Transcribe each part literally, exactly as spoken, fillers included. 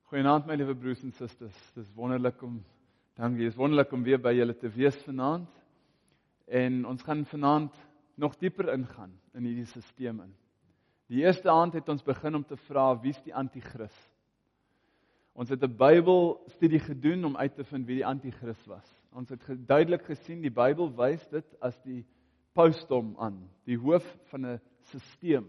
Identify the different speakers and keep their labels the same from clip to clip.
Speaker 1: Goeienaand my liewe broers en susters. Dit is wonderlik om dankie, is wonderlik om weer by julle te wees vanaand. En ons gaan vanaand nog dieper ingaan in hierdie stelsel in. Die eerste aand het ons begin om te vra wie is die anti-kris? Ons het 'n Bybelstudie gedoen om uit te vind wie die anti-kris was. Ons het duidelik gesien die Bybel wys dit as die pausdom aan, die hoof van 'n stelsel.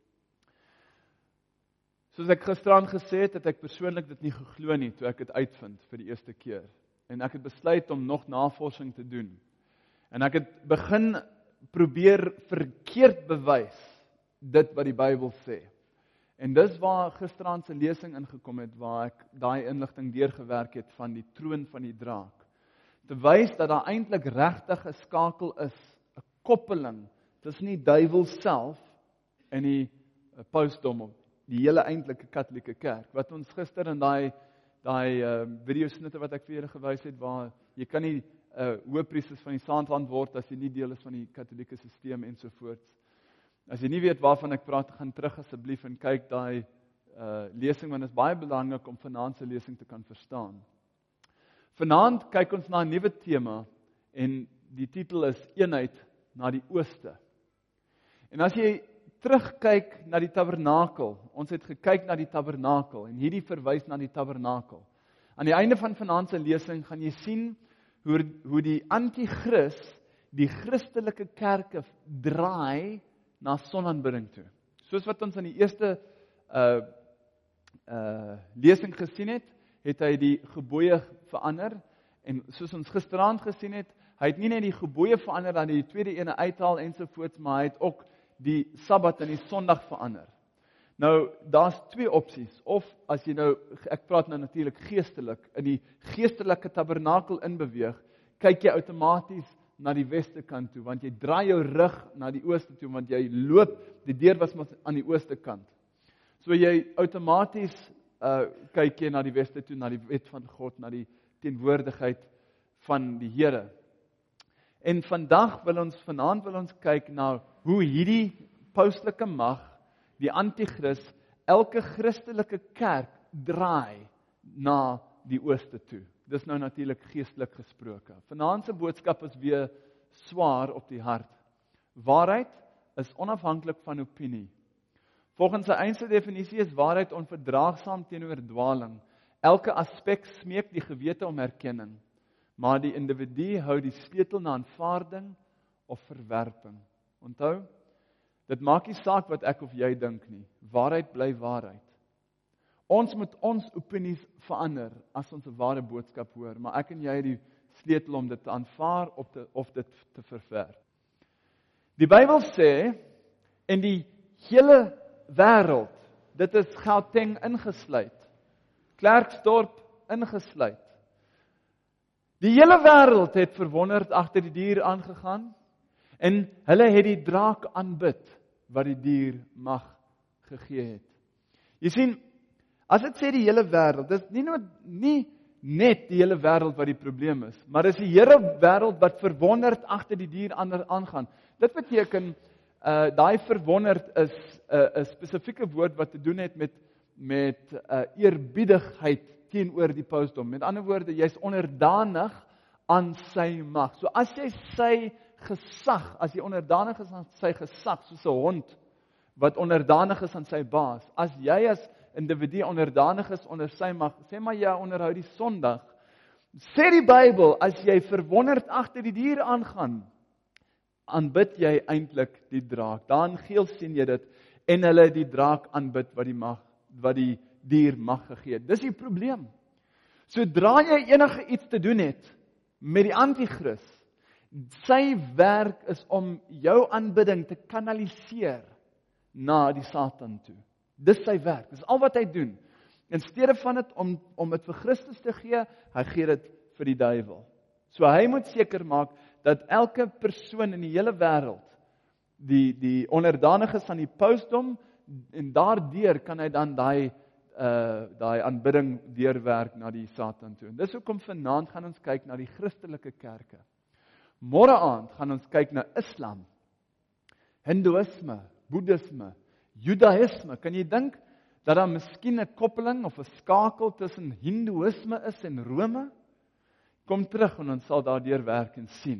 Speaker 1: Soos ek gisteraan gesê het, het ek persoonlik dit nie geglo nie toe ek dit uitvind vir die eerste keer. En ek het besluit om nog navorsing te doen. En ek het begin probeer verkeerd bewys dit wat die Bybel sê. En dis waar gisteraan se lesing ingekom het, waar ek daai inligting deurgewerk het van die troon van die draak. Te wys dat daar eintlik regtig 'n skakel is, 'n koppeling tussen die duiwel self en die pausdom, die hele eintlike Katolieke kerk. Wat ons gister in daai daai uh, video snitte wat ek vir julle gewys het, waar jy kan nie uh, hoëpriesters van die Saandland word as jy nie deel is van die Katolieke stelsel ensovoorts. As jy nie weet waarvan ek praat, gaan terug asseblief en kyk daai uh, lesing, want dit is baie belangrik om vanaand se lesing te kan verstaan. Vanaand kyk ons na 'n nuwe tema en die titel is Eenheid na die Ooste. En as jy terugkyk na die tabernakel, ons het gekyk na die tabernakel en hierdie verwys na die tabernakel. Aan die einde van vanaand se lesing gaan jy sien hoe hoe die anti-kris die Christelike kerke draai na sonaanbidding toe. Soos wat ons in die eerste uh uh lesing gesien het, het hy die gebooie verander en soos ons gisteraand gesien het, hy het nie net die gebooie verander dan die tweede ene uithaal ensovoorts, maar hy het ook die Sabbat en die Sondag verander. Nou, daar's twee opsies. Of as jy nou, ek praat nou natuurlik geestelik, in die geestelike tabernakel inbeweeg, kyk jy outomaties na die weste kant toe, want jy draai jou rug na die ooste toe, want jy loop, die deur was mos aan die ooste kant. So jy outomaties uh, kyk jy na die weste toe, na die wet van God, na die teenwoordigheid van die Here. En vandag wil ons, vanaand wil ons kyk na hoe hierdie paustelike mag, die anti-kris, elke Christelike kerk draai na die ooste toe. Dis nou natuurlik geestelik gesproke. Vanaand se boodskap is weer swaar op die hart. Waarheid is onafhanklik van opinie. Volgens sy eie definisie is waarheid onverdraagsaam teenoor dwaling. Elke aspek smeek die gewete om erkenning, maar die individu hou die sleutel na aanvaarding of verwerping. Onthou, dit maak nie saak wat ek of jy dink nie. Waarheid bly waarheid. Ons moet ons opinies verander as ons 'n ware boodskap hoor, maar ek en jy het die sleutel om dit te aanvaar of, te, of dit te verwerp. Die Bybel sê, in die hele wêreld, dit is Gauteng ingesluit, Klerksdorp ingesluit. Die hele wêreld het verwonderd agter die dier aangegaan en hulle het die draak aanbid wat die dier mag gegee het. Jy sien, as dit sê die hele wêreld, dis nie, no, nie net die hele wêreld wat die probleem is, maar dis die hele wêreld wat verwonderd agter die dier aangaan. Dit beteken, uh, daai verwonderd is 'n uh, 'n spesifieke woord wat te doen het met, met uh, eerbiedigheid teenoor die pausdom. Met ander woorde, jy's onderdanig aan sy mag. So as jy sy gesag, as jy onderdanig is aan sy gesag, soos 'n hond wat onderdanig is aan sy baas, as jy as individu onderdanig is onder sy mag, sê maar jy onderhou die Sondag, sê die Bybel, as jy verwonderd agter die dier aangaan, aanbid jy eintlik die draak. Daar in geel sien jy dit, en hulle die draak aanbid wat die mag, wat die dier mag gegee het. Dis die probleem. Sodra jy enige iets te doen het met die anti-kris, sy werk is om jou aanbidding te kanaliseer na die Satan toe. Dis sy werk, dis al wat hy doen. In steede van dit om om dit vir Christus te gee, hy gee dit vir die duiwel. So hy moet seker maak dat elke persoon in die hele wêreld die die onderdanig is aan die pausdom en daardeur kan hy dan daai uh daai aanbidding deurwerk na die Satan toe. En dis hoekom vanaand gaan ons kyk na die Christelike kerke. Môre aand gaan ons kyk na Islam, Hindoeïsme, Boeddhisme, Judaïsme. Kan jy dink dat daar miskien 'n koppeling of 'n skakel tussen Hindoeïsme is en Rome? Kom terug en ons sal daardeur werk en sien.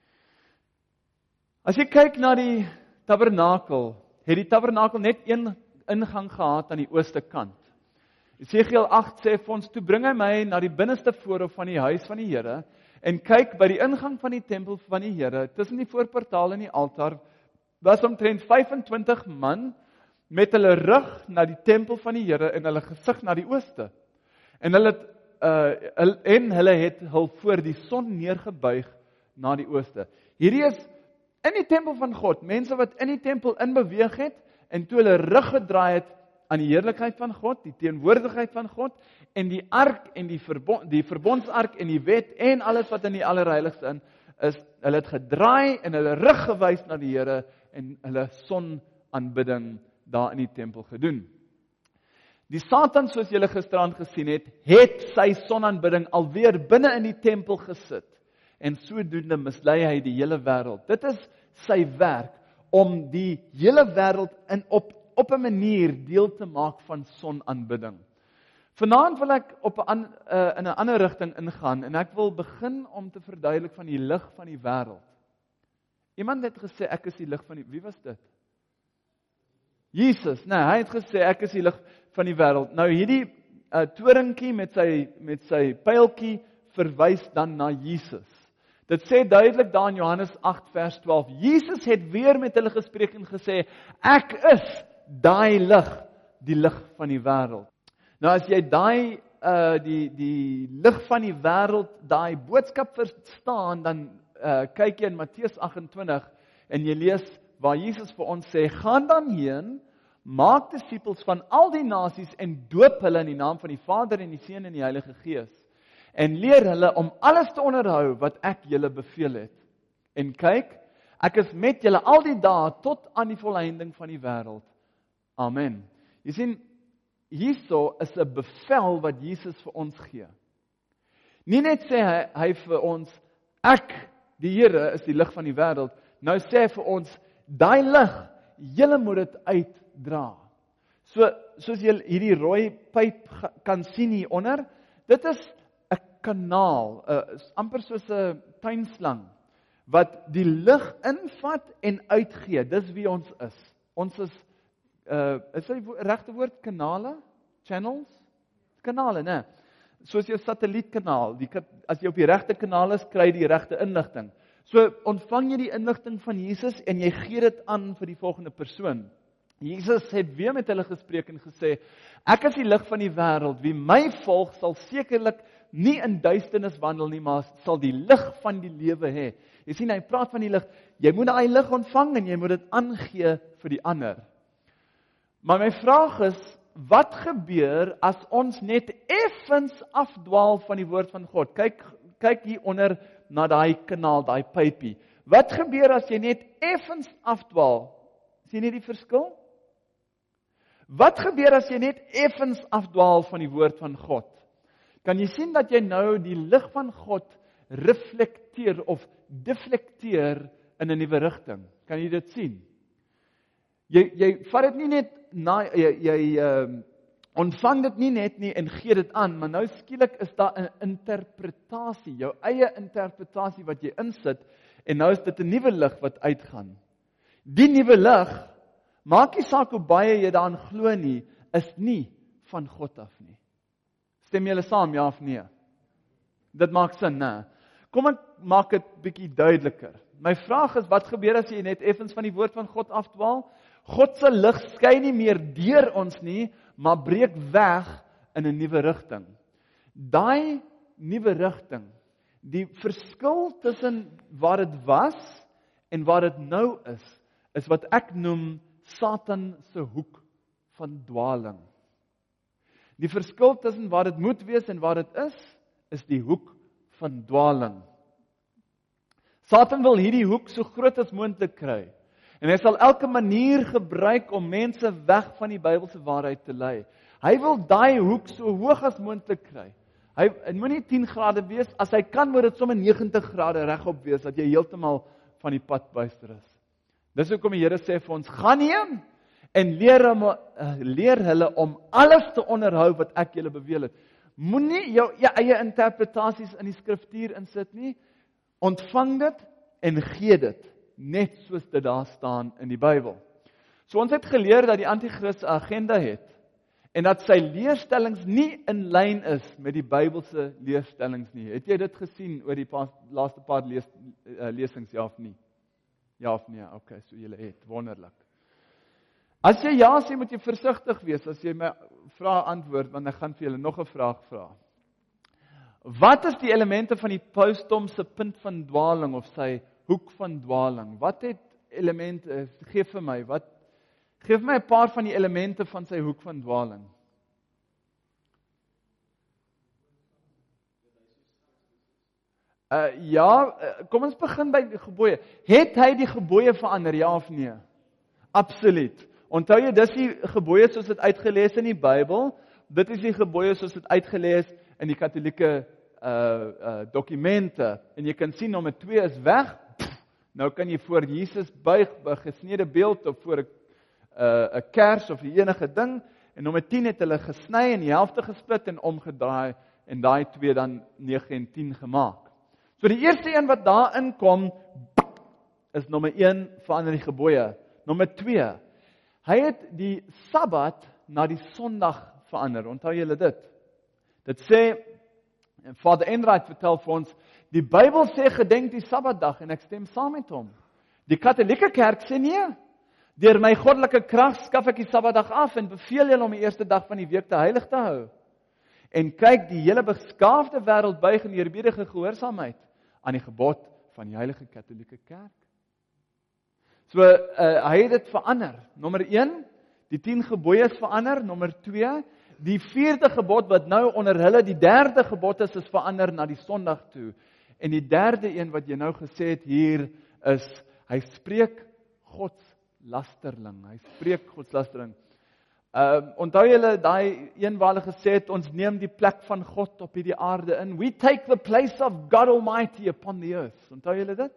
Speaker 1: As jy kyk na die tabernakel, het die tabernakel net een ingang gehad aan die ooste kant. Esegiel agt sê vir ons, toe bring hy my na die binneste voorhof van die huis van die Here, en kyk by die ingang van die tempel van die Here, tussen die voorportaal en die altaar, was omtrent vyf-en-twintig man, met hulle rug na die tempel van die Here, en hulle gesig na die ooste. En hulle, uh, en hulle het hul voor die son neergebuig na die ooste. Hierdie is in die tempel van God, mense wat in die tempel inbeweeg het, en toe hulle rug gedraai het aan die heerlikheid van God, die teenwoordigheid van God, en die ark en die, verbond, die verbondsark en die wet, en alles wat in die allerheiligste in is, hulle het gedraai en hulle rug gewys na die Here, en hulle sonaanbidding daar in die tempel gedoen. Die Satan, soos julle gisterand gesien het, het sy sonaanbidding alweer binne in die tempel gesit, en sodoende mislei hy die hele wêreld. Dit is sy werk, om die hele wêreld in op op 'n manier deel te maak van sonaanbidding. Vanaand wil ek op 'n uh, in 'n ander rigting ingaan, en ek wil begin om te verduidelik van die lig van die wêreld. Iemand het gesê ek is die lig van die, wie was dit? Jesus, nee, hy het gesê ek is die lig van die wêreld. Nou hierdie uh, toringkie met sy met sy pyltjie verwys dan na Jesus. Dit sê duidelik daar in Johannes agt vers twaalf. Jesus het weer met hulle gespreek en gesê, ek is daai lig, die lig van die wêreld. Nou as jy daai uh, die die lig van die wêreld, daai boodskap verstaan, dan uh, kyk jy in Matteus agt-en-twintig en jy lees waar Jesus vir ons sê, gaan dan heen, maak disippels van al die nasies en doop hulle in die naam van die Vader en die Seun en die Heilige Gees. En leer hulle om alles te onderhou wat ek julle beveel het. En kyk, ek is met julle al die dae tot aan die volëinding van die wêreld. Amen. Jy sien, hierso is 'n bevel wat Jesus vir ons gee. Nie net sê hy, hy vir ons, ek, die Here, is die lig van die wêreld. Nou sê hy vir ons, daai lig, julle moet dit uitdra. So, soos jy hierdie rooi pyp kan sien hier onder, dit is 'n kanaal, uh, amper soos 'n tuinslang, wat die lig invat en uitgee. Dis wie ons is. Ons is, uh, is dit die regte woord, kanale? Channels? Kanale, né? Soos jou satellietkanaal. Die, as jy op die regte kanaal is, kry jy die regte inligting. So ontvang jy die inligting van Jesus en jy gee dit aan vir die volgende persoon. Jesus het weer met hulle gespreek en gesê, ek is die lig van die wêreld. Wie my volg sal sekerlik nie in duisternis wandel nie, maar sal die lig van die lewe hê. Jy sien, hy praat van die lig. Jy moet daai lig ontvang en jy moet dit aangee vir die ander. Maar my vraag is, wat gebeur as ons net effens afdwaal van die woord van God? Kyk, kyk hier onder na daai kanaal, daai pypie. Wat gebeur as jy net effens afdwaal? Sien jy die verskil? Wat gebeur as jy net effens afdwaal van die woord van God? Kan jy sien dat jy nou die lig van God reflekteer of deflekteer in 'n nuwe rigting? Kan jy dit sien? Jy jy vat dit nie net na jy, jy uh, ontvang dit nie net nie en gee dit aan, maar nou skielik is daar 'n interpretasie, jou eie interpretasie wat jy insit, en nou is dit 'n nuwe lig wat uitgaan. Die nuwe lig, maak nie saak hoe baie jy daarin glo nie, is nie van God af nie. Stem julle saam, ja of nee? Dit maak sin, né? Kom ek maak dit bietjie duideliker. My vraag is, wat gebeur as jy net effens van die woord van God afdwaal? God se lig skyn nie meer deur ons nie, maar breek weg in 'n nuwe rigting. Daai nuwe rigting, die verskil tussen waar dit was en waar dit nou is, is wat ek noem Satan se hoek van dwaling. Die verskil tussen waar dit moet wees en waar dit is, is die hoek van dwaling. Satan wil hierdie hoek so groot as moontlik kry. En hy sal elke manier gebruik om mense weg van die Bybelse waarheid te lei. Hy wil daai hoek so hoog as moontlik kry. Hy moenie tien grade wees, as hy kan moet dit sommer negentig grade regop wees, dat jy heeltemal van die pad buister is. Dis hoekom die Here sê vir ons, gaan heen En leer, om, uh, leer hulle om alles te onderhou wat ek julle beveel het. Moenie jou eie interpretasies in die skriftuur insit nie. Ontvang dit en gee dit, net soos dit daar staan in die Bybel. So ons het geleer dat die Antichrist 'n agenda het, en dat sy leerstellings nie in lyn is met die Bybelse leerstellings nie. Het jy dit gesien oor die pas, laaste paar lees, uh, lesings, ja of nie? Ja of nee, okay, so julle het, wonderlik. As jy ja sê, moet jy versigtig wees, as jy my vraag antwoord, want ek gaan vir julle nog 'n vraag vra. Wat is die elemente van die pausdom se punt van dwaling, of sy hoek van dwaling? Wat het elemente, geef vir my, wat, geef my 'n paar van die elemente van sy hoek van dwaling. Uh, ja, kom ons begin by die gebooie. Het hy die gebooie verander, ja of nee? Absoluut. Onthou jy, dis die gebooie soos dit uitgelees in die Bybel, dit is die gebooie soos dit uitgelees in die katholieke uh, uh, dokumente, en jy kan sien, nommer twee is weg, pff, nou kan jy voor Jesus buig, by gesnede beeld, of voor 'n uh, kers, of die enige ding, en nommer tien het hulle gesny, en die helfte gesplit, en omgedraai, en daai twee dan nege en tien gemaak. So die eerste een wat daarin kom, is nommer een, verander die gebooie. Nommer twee, hy het die Sabbat na die Sondag verander. Onthou julle dit? Dit sê, en Vader Enright vertel vir ons, die Bybel sê gedenk die Sabbatdag, en ek stem saam met hom. Die Katholieke Kerk sê nee, deur my goddelike krag skaf ek die Sabbatdag af, en beveel julle om die eerste dag van die week te heilig te hou. En kyk, die hele beskaafde wêreld buig in eerbiedige gehoorsaamheid aan die gebod van die Heilige Katholieke Kerk. So, uh, hy het dit verander. Nommer een, die tien gebooie is verander. Nommer twee, die vierde gebod wat nou onder hulle die derde gebod is, is verander na die Sondag toe. En die derde een wat jy nou gesê het hier is, hy spreek godslasterling. Hy spreek godslastering. Uh, onthou julle daai een waar hulle gesê het, ons neem die plek van God op hierdie aarde in. We take the place of God Almighty upon the earth. Onthou julle dit?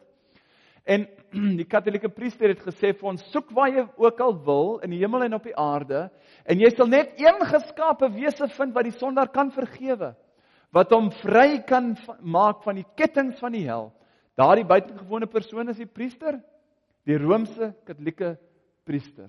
Speaker 1: En die katholieke priester het gesê vir ons, soek waar jy ook al wil, in die hemel en op die aarde, en jy sal net een geskape wese vind wat die sondaar kan vergewe, wat hom vry kan maak van die kettinge van die hel. Daardie buitengewone persoon is die priester, die Romeinse katholieke priester.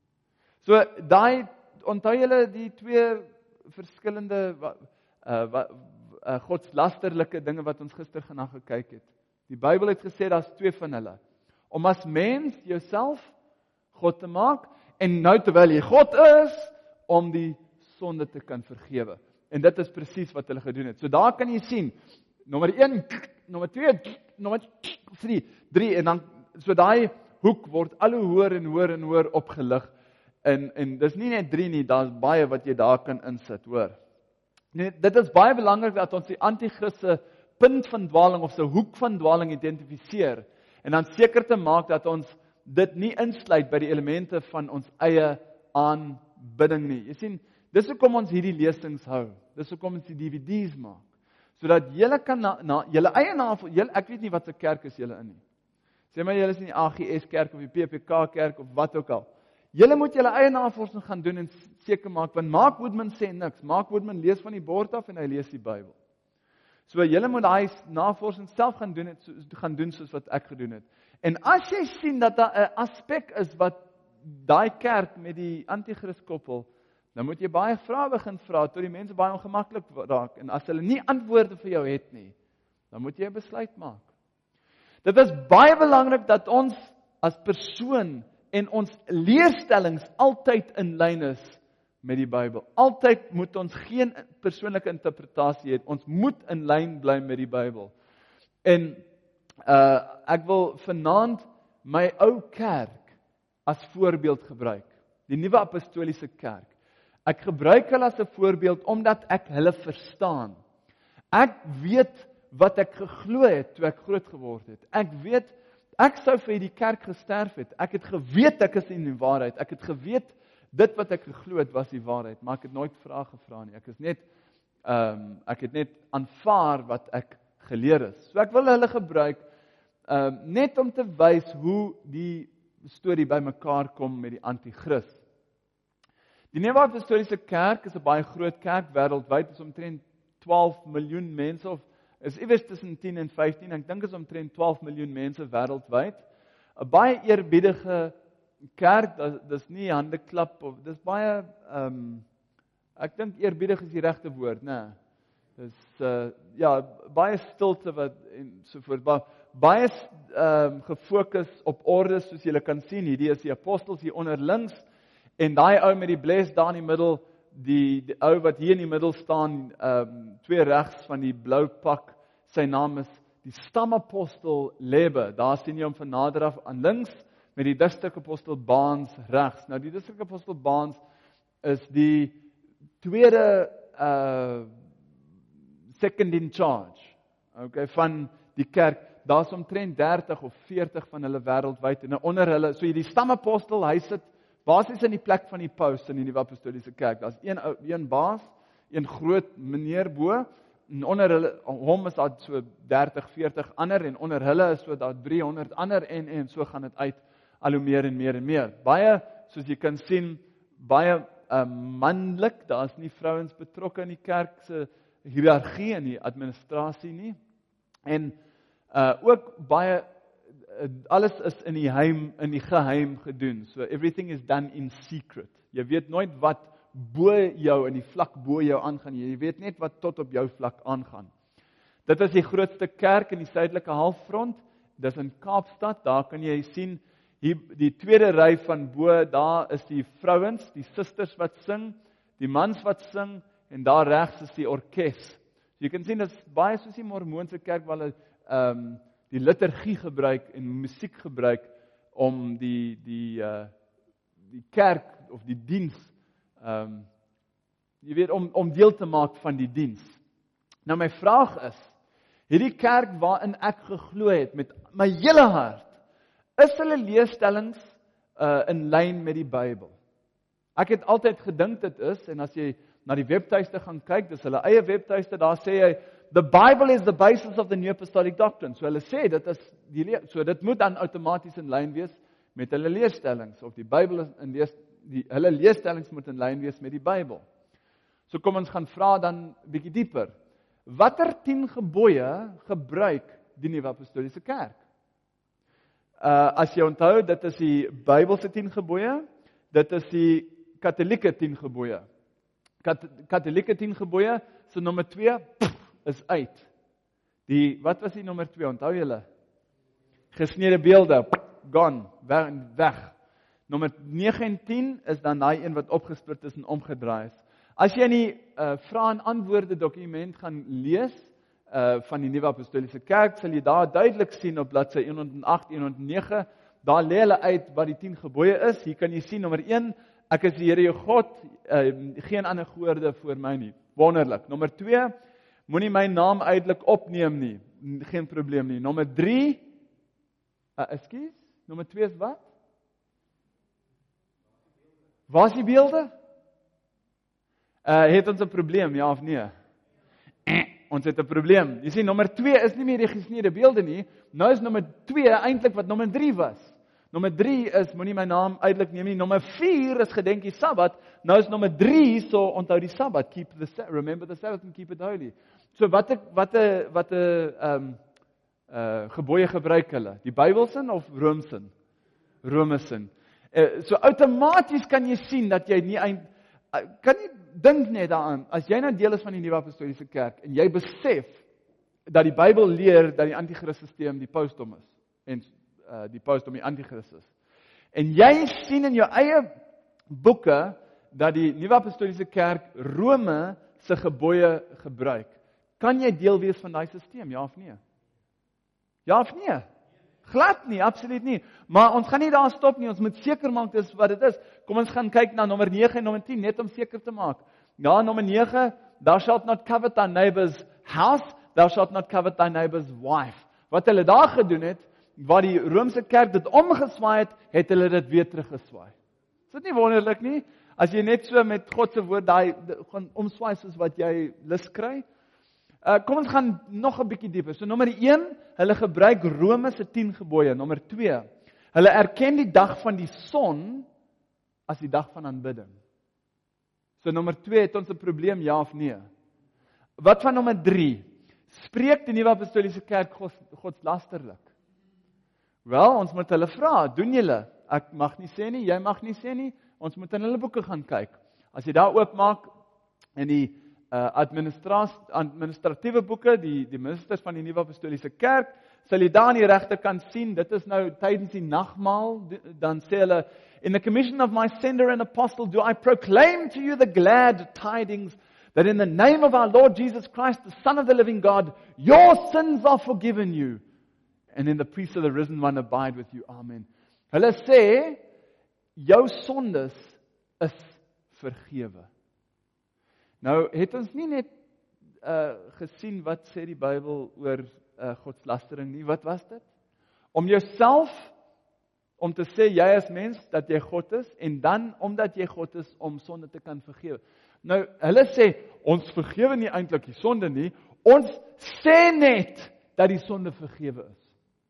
Speaker 1: So, daai, onthou julle die twee verskillende uh, uh, godslasterlike dinge wat ons gister genaand gekyk het. Die Bybel het gesê, daar's twee van hulle. Om as mens jouself God te maak, en nou terwyl jy God is, om die sonde te kan vergewe. En dit is presies wat hulle gedoen het. So daar kan jy sien, nommer een, nommer twee, nommer drie, drie, en dan, so daai hoek word al hoe hoër en hoër en hoër opgelig. En, en dis nie net drie nie, daar's baie wat jy daar kan insit, hoor. Nee, dit is baie belangrik dat ons die Antichrist punt van dwaling of sy hoek van dwaling identifiseer, en dan seker te maak dat ons dit nie insluit by die elemente van ons eie aanbidding nie. Jy sien, dis hoekom ons hierdie lesings hou, dis hoekom ons die D V D's maak, sodat julle kan na, na julle eie navol, julle, ek weet nie wat se kerk is julle in nie. Sê maar julle is in die A G S kerk of die P P K kerk of wat ook al. Julle moet julle eie navorsing gaan doen en seker maak, want Mark Woodman sê niks. Mark Woodman lees van die bord af en hy lees die Bybel. So julle moet daai navorsing self gaan doen, het, gaan doen soos wat ek gedoen het. En as jy sien dat daar 'n aspek is wat daai kerk met die Antichrist koppel, dan moet jy baie vrae begin vra tot die mense baie ongemaklik raak. En as hulle nie antwoorde vir jou het nie, dan moet jy 'n besluit maak. Dit is baie belangrik dat ons as persoon en ons leerstellings altyd in lyn is met die Bybel. Altyd moet ons geen persoonlike interpretasie hê. Ons moet in lyn bly met die Bybel. En uh, ek wil vanaand my ou kerk as voorbeeld gebruik. Die nuwe apostoliese kerk. Ek gebruik hulle as 'n voorbeeld omdat ek hulle verstaan. Ek weet wat ek geglo het toe ek groot geword het. Ek weet, ek sou vir die kerk gesterf het. Ek het geweet ek is in die waarheid. Ek het geweet dit wat ek geglo het was die waarheid, maar ek het nooit vrae gevra nie. Ek is net um, ek het net aanvaar wat ek geleer is. So ek wil hulle gebruik um, net om te wys hoe die storie bymekaar kom met die Antichrist. Die Nuwe Apostoliese Kerk is 'n baie groot kerk wêreldwyd, is omtrent twaalf miljoen mense of is iewers tussen tien en vyftien, ek dink is omtrent twaalf miljoen mense wêreldwyd. 'n Baie eerbiedige kerk, dis nie handeklap of dis baie ehm um, ek dink eerbiedig is die regte woord, né? Dis uh, ja, baie stilte wat en so voort. Baie, baie um, gefokus op orde, soos julle kan sien. Hierdie is die apostels hier onder links en daai ou met die bles daar in die middel, die, die ou wat hier in die middel staan, um, twee regs van die blou pak, sy naam is die stamapostel Lebe. Daar sien jy hom van nader af aan links met die distrikapostel Baans regs. Nou die distrikapostel Baans is die tweede uh, second in charge, okay, van die kerk. Daar's omtrent dertig of veertig van hulle wêreldwyd en onder hulle, so die stamapostel, hy sit basies in die plek van die paus in die Nuwe Apostoliese Kerk. Daar's een een baas, een groot meneer bo, en onder hulle hom is daar so dertig, veertig ander en onder hulle is so daar driehonderd ander en en so gaan dit uit al hoe meer en meer en meer. Baie, soos jy kan sien, baie uh, manlik, daar's nie vrouens betrokke in die kerk se hiërargie en die administrasie nie. En uh, ook baie uh, alles is in die geheim in die geheim gedoen. So everything is done in secret. Jy weet nooit wat bo jou in die vlak bo jou aangaan. Jy weet net wat tot op jou vlak aangaan. Dit is die grootste kerk in die suidelike halfrond. Dis in Kaapstad. Daar kan jy sien hier die tweede ry van bo, daar is die vrouens, die susters wat sing, die mans wat sing en daar regs is die orkes. Jy kan sien dit is baie soos die Mormoonse kerk waar hulle ehm um, die liturgie gebruik en musiek gebruik om die die uh die kerk of die diens ehm um, jy weet om om deel te maak van die diens. Nou my vraag is, hierdie kerk waarin ek geglo het met my hele hart, is hulle leerstellings uh in lyn met die Bybel? Ek het altyd gedink dit is, en as jy na die webtuiste gaan kyk, dis hulle eie webtuiste, daar sê hy, the Bible is the basis of the New Apostolic Doctrine. So hulle sê, dit is die leer, so dit moet dan outomaties in lyn wees met hulle leerstellings, of die Bybel is in lees, die, hulle leerstellings moet in lyn wees met die Bybel. So kom ons gaan vra dan bietjie dieper. Watter tien gebooie gebruik die Nuwe Apostoliese Kerk? Uh, as jy onthou, dit is die Bybelse tien gebooie, dit is die Katolieke tien gebooie. Kat, Katolieke tien gebooie, so nommer twee, pff, is uit. Die, wat was die nommer twee, onthou julle? Gesnede beelde, pff, gone, weg, weg. Nommer nege en tien is dan daai een wat opgesplit is en omgedraai is. As jy in die uh, vrae en antwoorde dokument gaan lees, uh, van die Nuwe Apostoliese Kerk, sal jy daar duidelik sien op bladsy honderd agt, honderd nege, daar lê hulle uit wat die tien gebooie is. Hier kan jy sien, nommer een, ek is die Here jou God, uh, geen ander gode voor my nie. Wonderlik. Nommer twee, moenie my naam uitelik opneem nie. Geen probleem nie. Nommer drie, uh, ekskuus, nommer twee is wat? Waar is die beelde? Uh, het ons 'n probleem, ja of nee? Eh, ons het 'n probleem. Jy sien, nommer twee is nie meer die gesneede beelde nie. Nou is nommer twee eintlik wat nommer drie was. Nommer drie is, moenie my naam uitelik neem nie. Nommer vier is gedenk die Sabbat. Nou is nommer drie, so onthou die Sabbat. Keep the, remember the Sabbath and keep it holy. So wat ek, wat 'n wat 'n um, uh, gebooie gebruik hulle? Die Bybelsin of Roomsin? Romesin. Uh, so outomaties kan jy sien dat jy nie eind, uh, kan nie dink net daaraan, as jy nou deel is van die Nuwe Apostoliese Kerk en jy besef dat die Bybel leer dat die anti-Christus-sisteem die pausdom is en uh, die pausdom die anti-Christus. En jy sien in jou eie boeke dat die Nuwe Apostoliese Kerk Rome se gebooie gebruik. Kan jy deel wees van daai sisteem, ja of nee? Ja of nee? Glad nie, absoluut nie. Maar ons gaan nie daar stop nie, ons moet seker maak dis wat dit is. Kom ons gaan kyk na nommer nege en nommer tien, net om seker te maak. Ja, nommer nege, thou shalt not covet thy neighbor's house, thou shalt not covet thy neighbor's wife. Wat hulle daar gedoen het, waar die Romeinse kerk dit omgeswaai het, het hulle dit weer teruggeswaai. Is dit nie wonderlik nie? As jy net so met God se woord daai gaan omswaai soos wat jy lus kry. Uh, kom ons gaan nog 'n bietjie dieper. So nommer een, hulle gebruik Rome se tien gebooie. Nommer twee, hulle erken die dag van die son as die dag van aanbidding. So nommer twee, het ons 'n probleem, ja of nee? Wat van nommer drie? Spreek die nuwe apostoliese kerk gods, godslasterlik? Wel, ons moet hulle vra, doen julle? Ek mag nie sê nie, jy mag nie sê nie, ons moet in hulle boeke gaan kyk. As jy daar oopmaak in die uh, administratiewe boeke, die, die ministers van die nuwe apostoliese kerk, sal jy daar aan die regterkant sien, dit is nou tydens die nagmaal, dan sê hulle, in the commission of my sender and apostle, do I proclaim to you the glad tidings, that in the name of our Lord Jesus Christ, the Son of the living God, your sins are forgiven you, and in the peace of the risen one abide with you. Amen. Hulle sê, jou sondes is vergewe. Nou, het ons nie net uh, gesien wat sê die Bybel oor uh, godslastering nie, wat was dit? Om jouself, om te sê, jy is mens, dat jy God is, en dan, omdat jy God is, om sonde te kan vergewe. Nou, hulle sê, ons vergewe nie eintlik die sonde nie, ons sê net, dat die sonde vergewe is.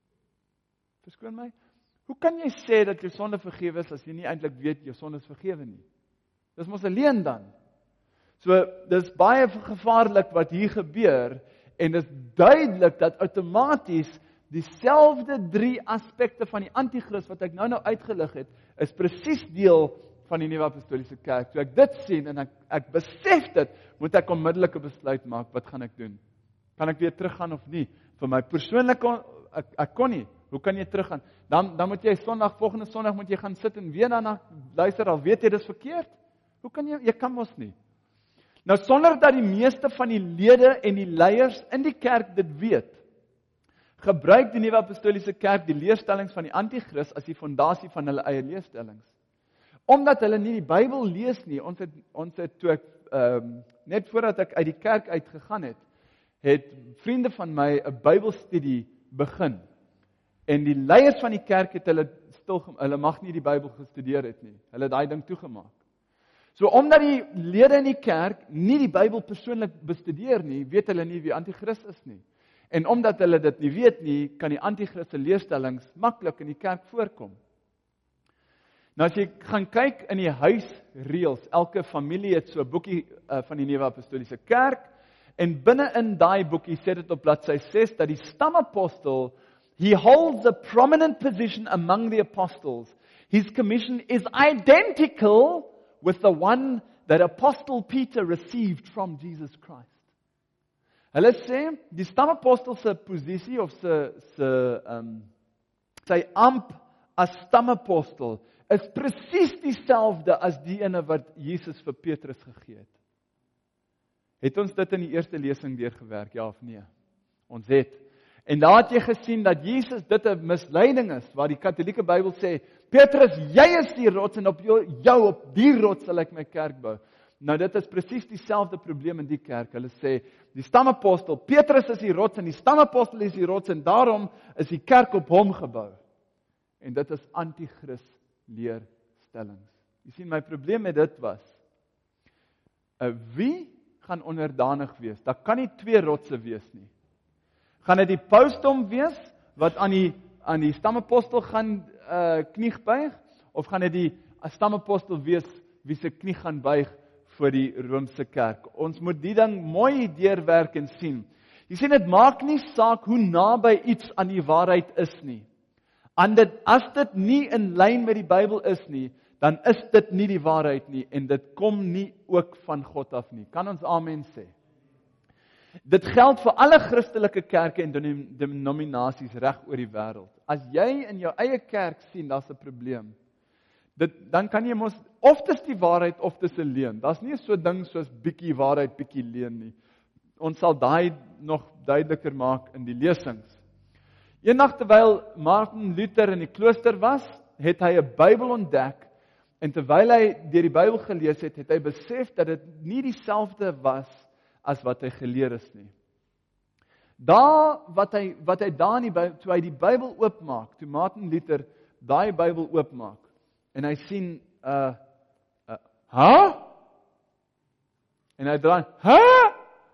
Speaker 1: Verskoon my? Hoe kan jy sê dat jou sonde vergewe is, as jy nie eintlik weet, jou sonde is vergewe nie? Dis mos 'n leuen dan. So, dis baie gevaarlik wat hier gebeur, en dis duidelik dat outomaties dieselfde drie aspekte van die anti-kris wat ek nou nou uitgelig het, is presies deel van die nuwe apostoliese kerk. So ek dit sien en ek, ek besef dit, moet ek onmiddellik 'n besluit maak, wat gaan ek doen? Kan ek weer teruggaan of nie? Vir my persoonlik, ek, ek kon nie. Hoe kan jy teruggaan? Dan, dan moet jy Sondag, volgende Sondag moet jy gaan sit en weer daarna luister, al weet jy dis verkeerd. Hoe kan jy, jy kan mos nie. Nou sonder dat die meeste van die lede en die leiers in die kerk dit weet, gebruik die nuwe apostoliese kerk die leerstellings van die anti-kris as die fondasie van hulle eie leerstellings. Omdat hulle nie die Bybel lees nie, ons het, ons het toe ek, um, net voordat ek uit die kerk uitgegaan het, het vriende van my 'n Bybelstudie begin. En die leiers van die kerk het hulle stil, hulle mag nie die Bybel gestudeer het nie. Hulle het daai ding toegemaak. So omdat die lede in die kerk nie die Bybel persoonlik bestudeer nie, weet hulle nie wie anti-kris is nie. En omdat hulle dit nie weet nie, kan die anti-kris se leerstellings maklik in die kerk voorkom. Nou as jy gaan kyk in die huisreëls, elke familie het so 'n boekie uh, van die nuwe apostoliese kerk, en binne in daai boekie sê dit op bladsy ses dat die stamapostel, he holds a prominent position among the apostles. His commission is identical with the one that Apostle Peter received from Jesus Christ. Hulle sê, die stamapostel se posisie of se se um, sy amp as stamapostel is presies dieselfde as die ene wat Jesus vir Petrus gegee het. Het ons dit in die eerste lesing deurgewerk, ja of nee? Ons het. En daar het jy gesien dat Jesus dit 'n misleiding is, waar die Katolieke Bybel sê, Petrus, jy is die rots en op jou, jou op die rots sal ek my kerk bou. Nou dit is presies dieselfde probleem in die kerk. Hulle sê, die stamapostel, Petrus is die rots en die stamapostel is die rots en daarom is die kerk op hom gebou. En dit is anti-kris leerstellings. Jy sien, my probleem met dit was, uh, wie gaan onderdanig wees? Daar kan nie twee rotse wees nie. Gaan dit die pausdom wees, wat aan die, aan die stamapostel gaan uh, knie buig, of gaan dit die stamapostel wees, wie se knie gaan buig vir die Romeinse kerk? Ons moet die ding mooi deurwerk en sien. Jy sien, dit maak nie saak hoe naby iets aan die waarheid is nie. En dit, as dit nie in lyn met die Bybel is nie, dan is dit nie die waarheid nie, en dit kom nie ook van God af nie. Kan ons amen sê? Dit geld vir alle Christelike kerke en denominasies reg oor die wêreld. As jy in jou eie kerk sien, daar's 'n probleem, dit, dan kan jy mos, of dis die waarheid, of dis 'n leuen. Daar's nie so 'n ding soos bietjie waarheid, bietjie leuen nie. Ons sal daai nog duideliker maak in die lesings. Eendag terwyl Martin Luther in die klooster was, het hy 'n Bybel ontdek, en terwyl hy deur die Bybel gelees het, het hy besef dat dit nie dieselfde was as wat hy geleer is nie. Daar wat hy wat hy daar in die Bybel, toe hy die Bybel oopmaak, toe Martin Luther daai Bybel oopmaak, en hy sien uh uh ha? En hy draai, ha?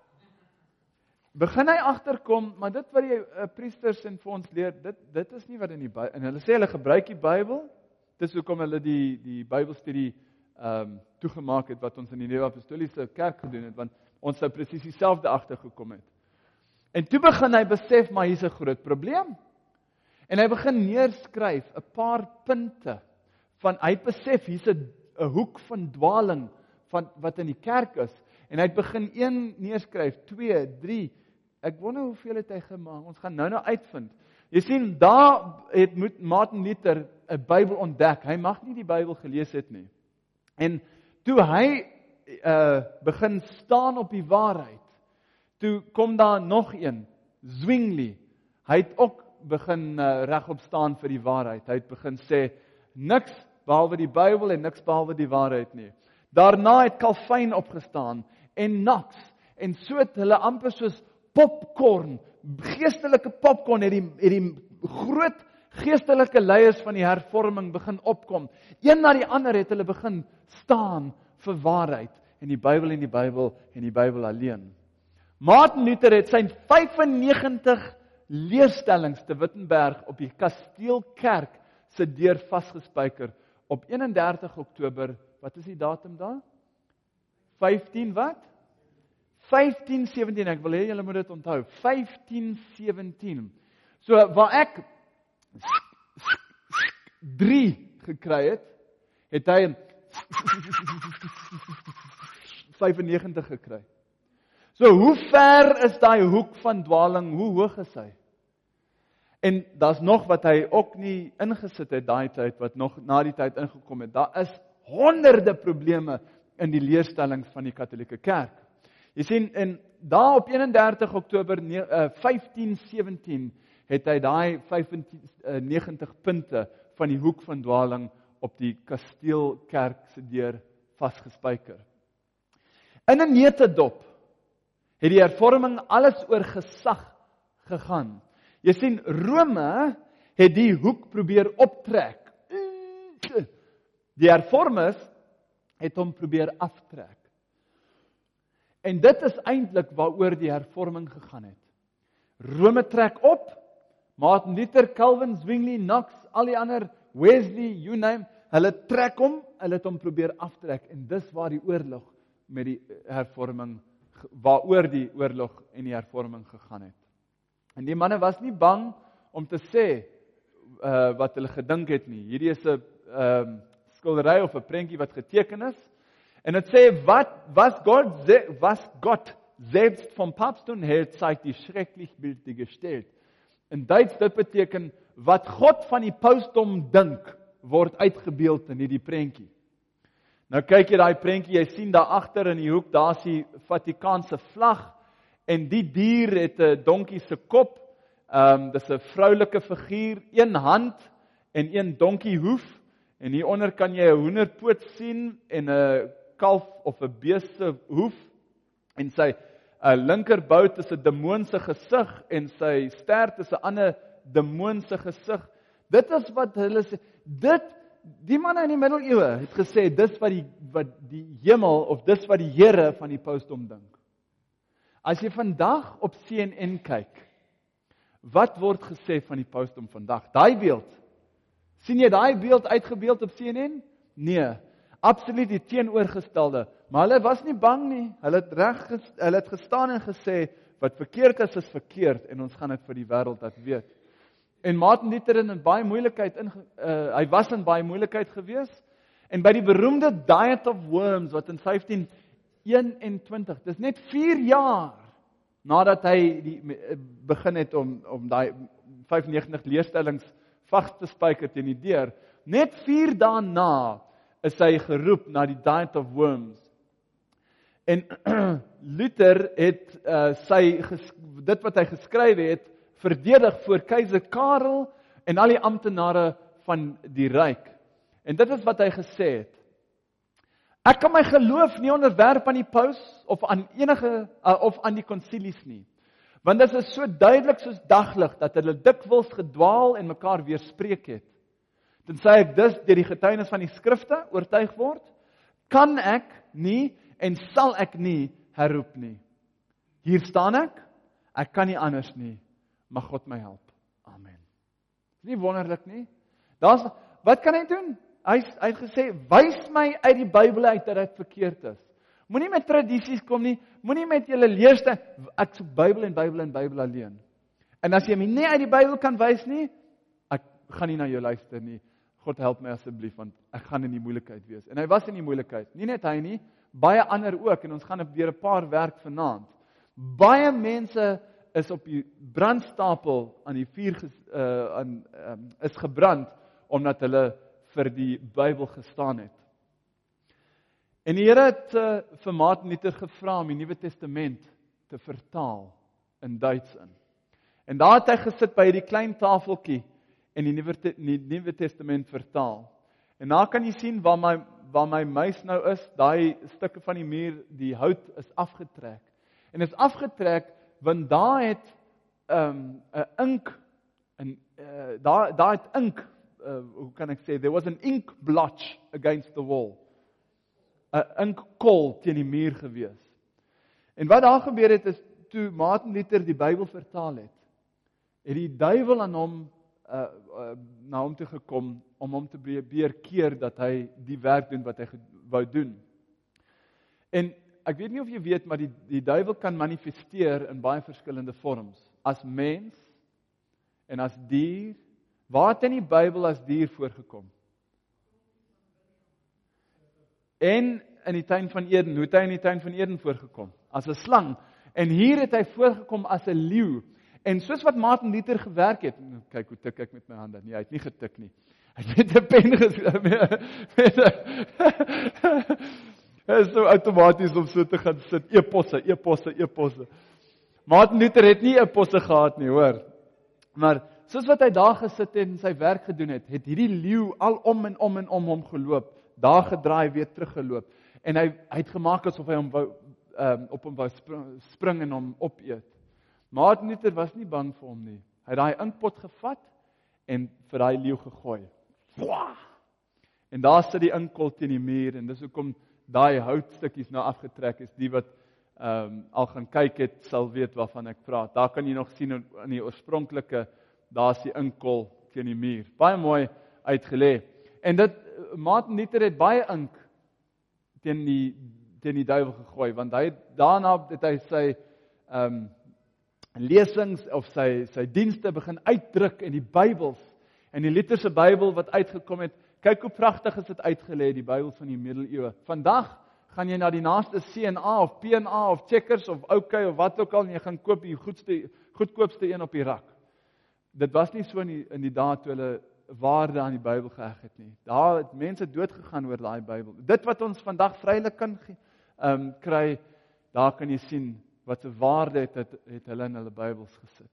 Speaker 1: Begin hy agterkom, maar dit wat die uh, priesters en vir ons leer, dit dit is nie wat in die Bybel, en hulle sê hulle gebruik die Bybel, dis hoekom hulle die die Bybelstudie um, toegemaak het wat ons in die Nuwe Apostoliese Kerk gedoen het, want ons sou presies dieselfde agtergekom het. En toe begin hy besef, maar hier's 'n groot probleem. En hy begin neerskryf 'n paar punte van hy besef hier's 'n 'n hoek van dwaling van wat in die kerk is. En hy het begin een neerskryf, twee, drie. Ek wonder hoeveel het hy gemaak. Ons gaan nou nou uitvind. Jy sien, daar het moet Martin Luther 'n Bybel ontdek. Hy mag nie die Bybel gelees het nie. En toe hy uh, begin staan op die waarheid, toe kom daar nog een, Zwingli. Hy het ook begin uh, regop staan vir die waarheid. Hy het begin sê, niks behalwe die Bybel en niks behalwe die waarheid nie. Daarna het Calvin opgestaan en Knox, en so het hulle amper soos popcorn, geestelike popcorn, het die, het die groot geestelike leiers van die hervorming begin opkom. Een na die ander het hulle begin staan vir waarheid, en die Bybel en die Bybel en die Bybel alleen. Martin Luther het sy vyfennegentig leerstellings te Wittenberg op die Kasteelkerk se deur vasgespijker op eenendertig Oktober, wat is die datum daar? vyftien wat? vyftien sewentien, ek wil hê julle moet dit onthou, vyftien sewentien. So waar ek drie gekry het, het hy vyfennegentig gekry. So hoe ver is daai hoek van dwaling, hoe hoog is hy? En daar's nog wat hy ook nie ingesit het daai tyd, wat nog na die tyd ingekom het. Daar is honderde probleme in die leerstellings van die Katolieke Kerk. Jy sien, en daar op eenendertig Oktober vyftien sewentien het hy daai vyfennegentig punte van die hoek van dwaling op die Kasteelkerk se deur vasgespijker. In 'n neutedop het die hervorming alles oor gesag gegaan. Jy sien, Rome het die hoek probeer optrek. Die hervormers het hom probeer aftrek. En dit is eintlik waaroor die hervorming gegaan het. Rome trek op, Martin Luther, Calvin, Zwingli, Knox, al die ander, Wesley, you name, hulle trek hom, hulle het hom probeer aftrek. En dis waar die oorlog met die hervorming, waaroor die oorlog en die hervorming gegaan het. En die manne was nie bang om te sê uh, wat hulle gedink het nie. Hierdie is 'n uh, skildery of 'n prentjie wat geteken is. En dit sê, wat, was Gott, was Gott selbst vom Papsttum hält, zeigt die schrecklich Bilder gestellt. In Duits, dit beteken, wat God van die pausdom dink, word uitgebeeld in hierdie prentjie. Nou kyk jy daai prentjie, jy sien daar agter in die hoek, daar is die Vatikaanse vlag, en die dier het 'n donkie se kop, um, dis 'n vroulike figuur, een hand en een donkie hoef, en hieronder kan jy 'n hoenderpoot sien, en 'n kalf of 'n bees se hoef, en sy uh, linkerbout is 'n demoon se gesig, en sy stert is 'n ander demoon se gesig. Dit is wat hulle sê, dit, die manne in die middeleeue het gesê, dis wat die, wat die hemel, of dis wat die Here van die pausdom dink. As jy vandag op C N N kyk, wat word gesê van die pausdom vandag? Daai beeld. Sien jy daai beeld uitgebeeld op C N N? Nee, absoluut die teenoorgestelde. Maar hulle was nie bang nie. Hulle het reg, hulle het gestaan en gesê, wat verkeerd is, is verkeerd, en ons gaan dit vir die wêreld laat weet. En Martin Luther het in baie moeilikheid, in, uh, hy was in baie moeilikheid gewees, en by die beroemde Diet of Worms, wat in vyftien eenentwintig, dis net vier jaar nadat hy die, begin het om, om die vyfennegentig leerstellings vas te spijker teen die deur, net vier daarna is hy geroep na die Diet of Worms. En Luther het uh, sy, dit wat hy geskryf het, verdedig voor keiser Karel en al die amptenare van die ryk. En dit is wat hy gesê het. Ek kan my geloof nie onderwerp aan die paus of aan enige uh, of aan die konsilies nie. Want dit is so duidelik soos daglig dat hulle dikwels gedwaal en mekaar weerspreek het. Tensy ek dus deur die getuienis van die skrifte oortuig word, kan ek nie en sal ek nie herroep nie. Hier staan ek, ek kan nie anders nie. Mag God my help. Amen. Is nie wonderlik nie? Daar's, wat kan hy doen? hy, hy het gesê, wys my uit die Bybel uit dat dit verkeerd is. Moenie met tradisies kom nie, moenie met julle leerste, ek soek Bybel en Bybel en Bybel alleen. En as jy my nie uit die Bybel kan wys nie, ek gaan nie na jou luister nie. God help my asseblief, want ek gaan in die moeilikheid wees. En hy was in die moeilikheid, nie net hy nie, baie ander ook, en ons gaan weer 'n paar werk vanaand. Baie mense is op die brandstapel aan die vuur ges, uh, aan, um, is gebrand, omdat hulle vir die Bybel gestaan het. En die Here het uh, vir Martin Luther gevra om die Nuwe Testament te vertaal in Duits in. En daar het hy gesit by hierdie klein tafeltjie en die Nuwe, die Nuwe Testament vertaal. En daar kan jy sien waar my, waar my muis nou is, daai stukke van die muur, die hout is afgetrek. En is afgetrek, want daar het 'n um, ink, en uh, daar, daar het ink, uh, hoe kan ek sê, there was an ink blotch against the wall. 'n inkkol teen die muur gewees. En wat daar gebeur het is, toe Martin Luther die Bybel vertaal het, het die duiwel aan hom uh, uh, na hom toe gekom om hom te probeer keer dat hy die werk doen wat hy wou doen. En ek weet nie of jy weet, maar die die duiwel kan manifesteer in baie verskillende vorms. As mens en as dier. Waar het in die Bybel as dier voorgekom? En in die tuin van Eden, hoe het hy in die tuin van Eden voorgekom? As 'n slang. En hier het hy voorgekom as 'n leeu. En soos wat Martin Luther gewerk het, kyk hoe tik ek met my hande. Nee, hy het nie getik nie. Hy het met 'n pen geskryf. Met 'n Dit is so outomaties om so te gaan sit. E-posse, e-posse, e-posse. Martin Luther het nie e-posse gehad nie, hoor. Maar soos wat hy daar gesit en sy werk gedoen het, het hierdie leeu al om en om en om hom geloop. Daar gedraai, weer teruggeloop. En hy, hy het gemaak asof hy hom wou, um, op hom wou spring, spring en hom opeet. Martin Luther was nie bang vir hom nie. Hy het daai inkpot gevat en vir daai leeu gegooi. Wah! En daar sit die inkol teen die muur en dis hoekom daai houtstukkies nou afgetrek is. Die wat um, al gaan kyk het, sal weet waarvan ek praat. Daar kan jy nog sien in die oorspronklike, daar's die inkol teen die muur. Baie mooi uitgelê. En dit, Martin Luther het baie ink teen die, teen die duiwel gegooi, want hy, daarna het hy sy um, lesings of sy, sy dienste begin uitdruk in die Bybels. En die Lutherse Bybel wat uitgekom het, kyk hoe pragtig is dit uitgelê, die Bybel van die middeleeue. Vandag gaan jy na die naaste C en A of P en A of Checkers of OK of wat ook al, en jy gaan koop die goedste, goedkoopste een op die rak. Dit was nie so in die, in die dae toe hulle waarde aan die Bybel geheg het nie. Daar het mense dood gegaan oor daai Bybel. Dit wat ons vandag vrylik kan um, kry, daar kan jy sien wat 'n waarde het, het, het hulle in hulle Bybels gesit.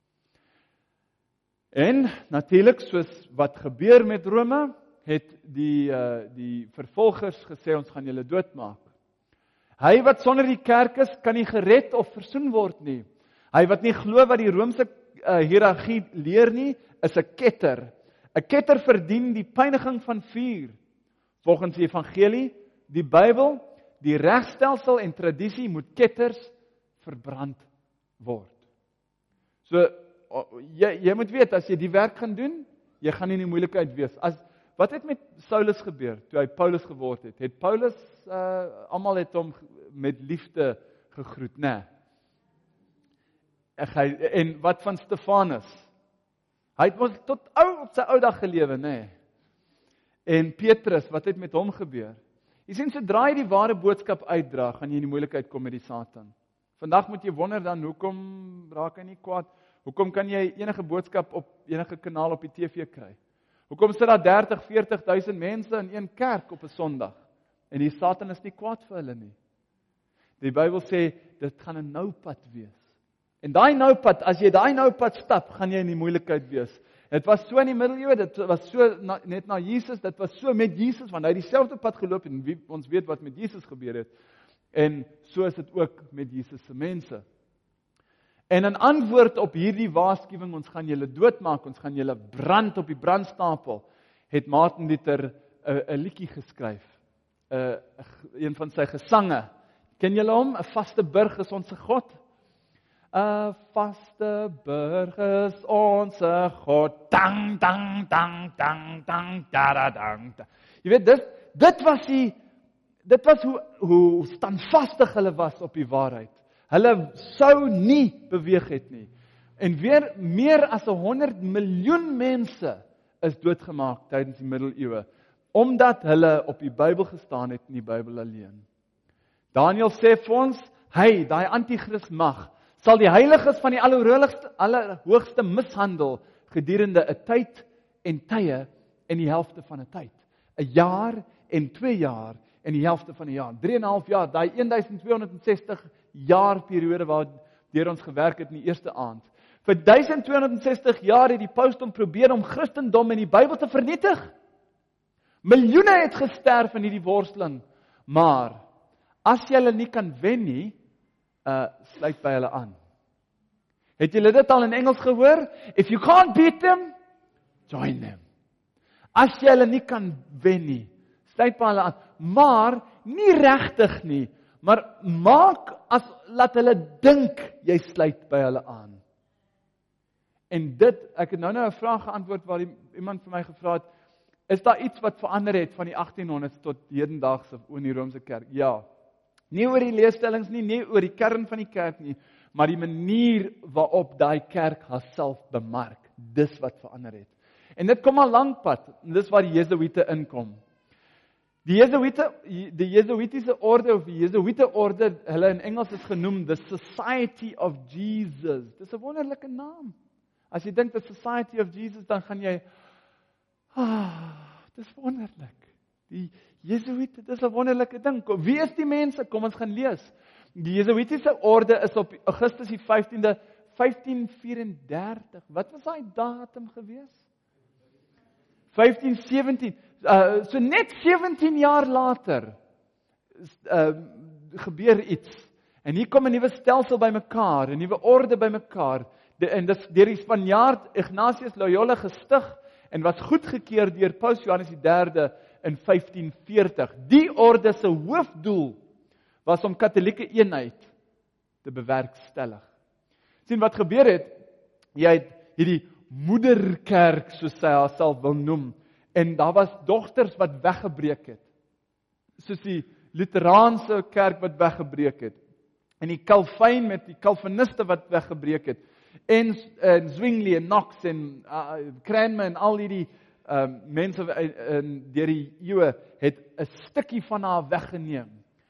Speaker 1: En natuurlik, soos wat gebeur met Rome, het die uh, die vervolgers gesê, ons gaan julle doodmaak. Hy wat sonder die kerk is, kan nie gered of versoen word nie. Hy wat nie glo wat die Romeinse uh, hiërargie leer nie, is 'n ketter. 'n Ketter verdien die pyniging van vuur. Volgens die evangelie, die Bybel, die regstelsel en tradisie moet ketters verbrand word. So, jy, jy moet weet, as jy die werk gaan doen, jy gaan nie in die moeilikheid wees. As, wat het met Saulus gebeur, toe hy Paulus geword het? Het Paulus, uh, almal het hom met liefde gegroet, nee. En wat van Stefanus? Hy het mos tot ou op sy ou dag gelewe, nee. En Petrus, wat het met hom gebeur? Jy sien, sodra jy die ware boodskap uitdra, gaan jy in die moeilikheid kom met die Satan. Vandag moet jy wonder dan, hoekom raak hy nie kwaad? Hoekom kan jy enige boodskap op enige kanaal op die T V kry? Hoekom sit daar dertig, veertig duisend mense in een kerk op 'n Sondag? En die Satan is nie kwaad vir hulle nie. Die Bybel sê, dit gaan 'n nou pad wees. En daai nou pad, as jy daai nou pad stap, gaan jy in die moeilikheid wees. Dit was so in die middeleeue, dit was so na, net na Jesus, dit was so met Jesus, want hy het dieselfde pad geloop, en wie, ons weet wat met Jesus gebeur het. En so is dit ook met Jesus se mense. En in antwoord op hierdie waarskuwing, ons gaan julle doodmaak, ons gaan julle brand op die brandstapel, het Martin Luther 'n liedjie geskryf. Uh, een van sy gesange. Ken julle hom? 'n Vaste burg is ons God. 'n Vaste burg is ons God. Dang dang dang dang dang da da dang. Jy weet, dit, dit was die, dit was hoe, hoe standvastig hulle was op die waarheid. Hulle sou nie beweeg het nie. En weer meer as honderd miljoen mense is doodgemaak tydens die middeleeue, omdat hulle op die Bybel gestaan het en die Bybel alleen. Daniël sê vir ons, hy, daai antichrist mag, sal die heiliges van die allerhoogste, allerhoogste mishandel gedurende 'n tyd en tye en die helfte van 'n tyd. 'n Jaar en twee jaar en die helfte van 'n jaar. drie en 'n half jaar, daai twaalf sestig jaar periode waar deur ons gewerk het in die eerste aand. Vir twaalf sestig jaar het die paus om probeer om Christendom en die Bybel te vernietig. Miljoene het gesterf in hierdie worsteling, maar as jy hulle nie kan wen nie, uh, sluit by hulle aan. Het julle dit al in Engels gehoor? If you can't beat them, join them. As jy hulle nie kan wen nie, sluit by hulle aan. Maar nie regtig nie, maar maak as laat hulle dink jy sluit by hulle aan. En dit, ek het nou nou 'n vraag geantwoord waar iemand vir my gevra het, is daar iets wat verander het van die achttienhonderds tot hedendaagse in die Romeinse kerk? Ja. Nie oor die leerstellings nie, nie oor die kern van die kerk nie, maar die manier waarop daai kerk haarself bemark, dis wat verander het. En dit kom al lank pad, en dis waar die Jesuïte inkom. Die Jesuïte, die Jesuïtiese orde of die Jesuïte orde, hulle in Engels is genoem the Society of Jesus. Dis 'n wonderlike naam. As jy dink the Society of Jesus, dan gaan jy, ah, dis wonderlik. Die Jesuïte, dis 'n wonderlike ding. Wie is die mense? Kom ons gaan lees. Die Jesuïtiese orde is op Augustus die vyftiende, vyftien vyf-en-dertig. Wat was daai datum gewees? vyftien sewentien. Uh, so net sewentien jaar later uh, gebeur iets. En hier kom 'n nuwe stelsel bymekaar, 'n nuwe orde bymekaar. De, en dis deur die Spanjaard Ignatius Loyola gestig en was goedgekeur deur Paus Johannes die derde in vyftien veertig. Die orde se hoofdoel was om Katolieke eenheid te bewerkstellig. Sien wat gebeur het? Jy het hierdie moederkerk, soos sy haarself wil noem, en daar was dogters wat weggebreek het. Soos die Luteraanse kerk wat weggebreek het. En die Calvin met die Calviniste wat weggebreek het. En, en Zwingli en Knox en uh, Cranmer en al die uh, mense in deur die eeue het 'n stukkie van haar weggeneem.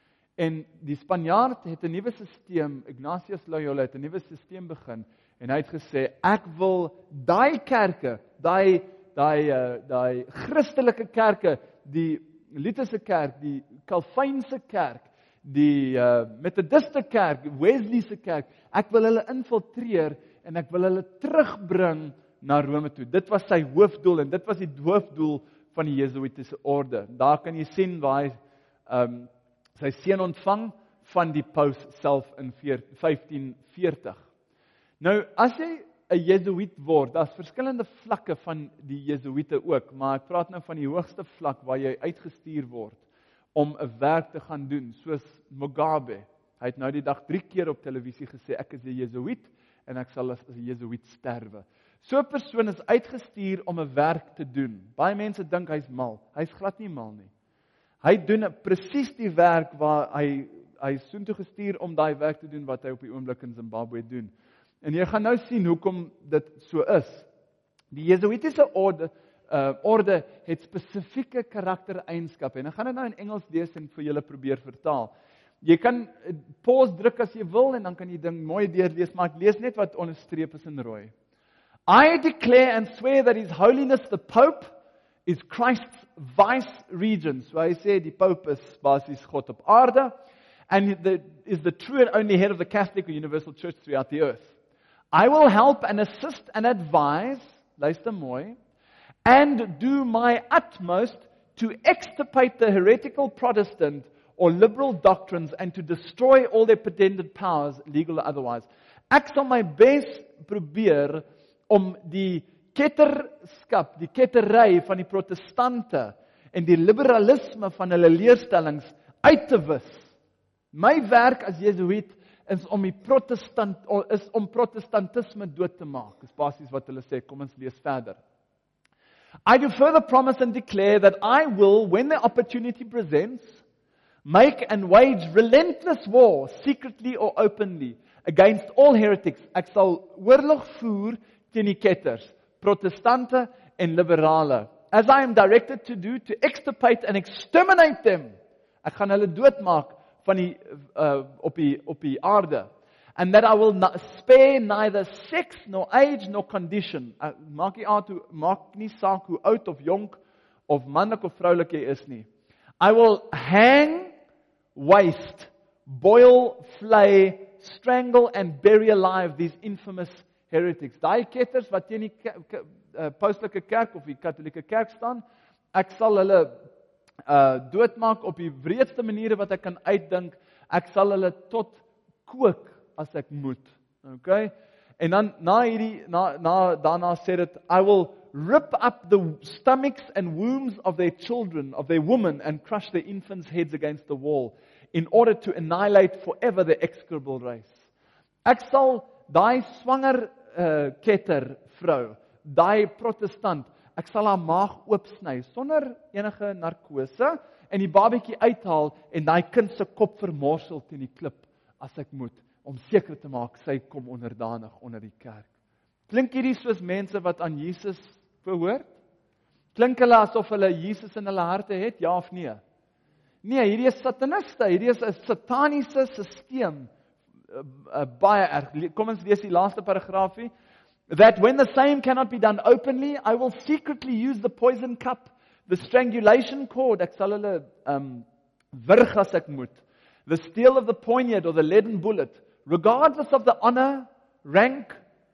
Speaker 1: En die Spanjaard het 'n nuwe stelsel, Ignatius Loyola het 'n nuwe stelsel begin en hy het gesê ek wil daai kerke, daai daai uh, daai Christelike kerke, die Lutherse kerk, die Calvinse kerk, die uh, Methodiste kerk, Wesley se kerk, ek wil hulle infiltreer en ek wil hulle terugbring na Rome toe. Dit was sy hoofdoel en dit was die hoofdoel van die Jesuïtiese orde. Daar kan jy sien waar hy um, sy seën ontvang van die paus self in vyftien veertig. Nou, as jy 'n Jesuïet word, daar's verskillende vlakke van die Jesuïte ook, maar ek praat nou van die hoogste vlak waar jy uitgestuur word om 'n werk te gaan doen, soos Mugabe. Hy het nou die dag drie keer op televisie gesê, ek is 'n Jesuïet en ek sal as 'n Jesuïet sterwe. So 'n persoon is uitgestuur om 'n werk te doen. Baie mense dink hy's mal. Hy's glad nie mal nie. Hy doen presies die werk waar hy hy is soontoe gestuur om daai werk te doen wat hy op die oomblik in Zimbabwe doen. En jy gaan nou sien hoekom dit so is. Die Jesuïtiese orde uh, orde het spesifieke karaktereienskappe en ek gaan dit nou in Engels lees en vir julle probeer vertaal. Jy kan pause druk as jy wil en dan kan jy ding mooi deurlees, maar ek lees net wat onderstreep is in rooi. I declare and swear that His Holiness the Pope is Christ's vice-regent. So hy sê die Pope is basies God op aarde and the, is the true and only head of the Catholic or Universal Church throughout the earth. I will help and assist and advise, luister mooi, and do my utmost to extirpate the heretical Protestant or liberal doctrines and to destroy all their pretended powers, legal or otherwise. Ek sal my bes probeer om die ketterskap, die kettery van die protestante en die liberalisme van hulle leerstellings uit te wis. My werk as Jesuïet is om die protestant is om protestantisme dood te maak. Dis basies wat hulle sê. Kom ons lees verder. I do further promise and declare that I will, when the opportunity presents, make and wage relentless war, secretly or openly, against all heretics. Ek sal oorlog voer teen die ketters, protestante en liberale. As I am directed to do, to extirpate and exterminate them. Ek gaan hulle doodmaak van die, uh, op, die, op die aarde. And that I will not spare neither sex, nor age, nor condition. Uh, maak nie uit hoe, maak nie saak hoe oud of jonk, of manlik of vroulik jy is nie. I will hang, waste, boil, flay, strangle and bury alive these infamous heretics. Daai ketters wat teen die ke- ke- uh, paustelike kerk of die katholieke kerk staan, ek sal hulle uh, doodmaak op die wreedste maniere wat ek kan uitdink. Ek sal hulle tot kook as ek moet. Okay? En dan na hierdie na na daarna sê dit, I will rip up the stomachs and wombs of their children, of their women, and crush their infants' heads against the wall, in order to annihilate forever the execrable race. Ek sal daai swanger uh, ketter vrou, daai protestant, ek sal haar maag oopsny sonder enige narkose en die babatjie uithaal en daai kind se kop vermorsel teen die klip as ek moet, om seker te maak sy kom onderdanig onder die kerk. Klink hierdie soos mense wat aan Jesus verhoort? Klink hulle asof hulle Jesus in hulle harte het, ja of nee? Nee, hierdie is sataniste, hierdie is 'n sataniese stelsel. Uh, uh, baie erg. Kom ons lees die laaste paragraafie. That when the same cannot be done openly, I will secretly use the poison cup, the strangulation cord, ek sal hulle um, wurg as ek moet, the steel of the poignard or the leaden bullet, regardless of the honor, rank,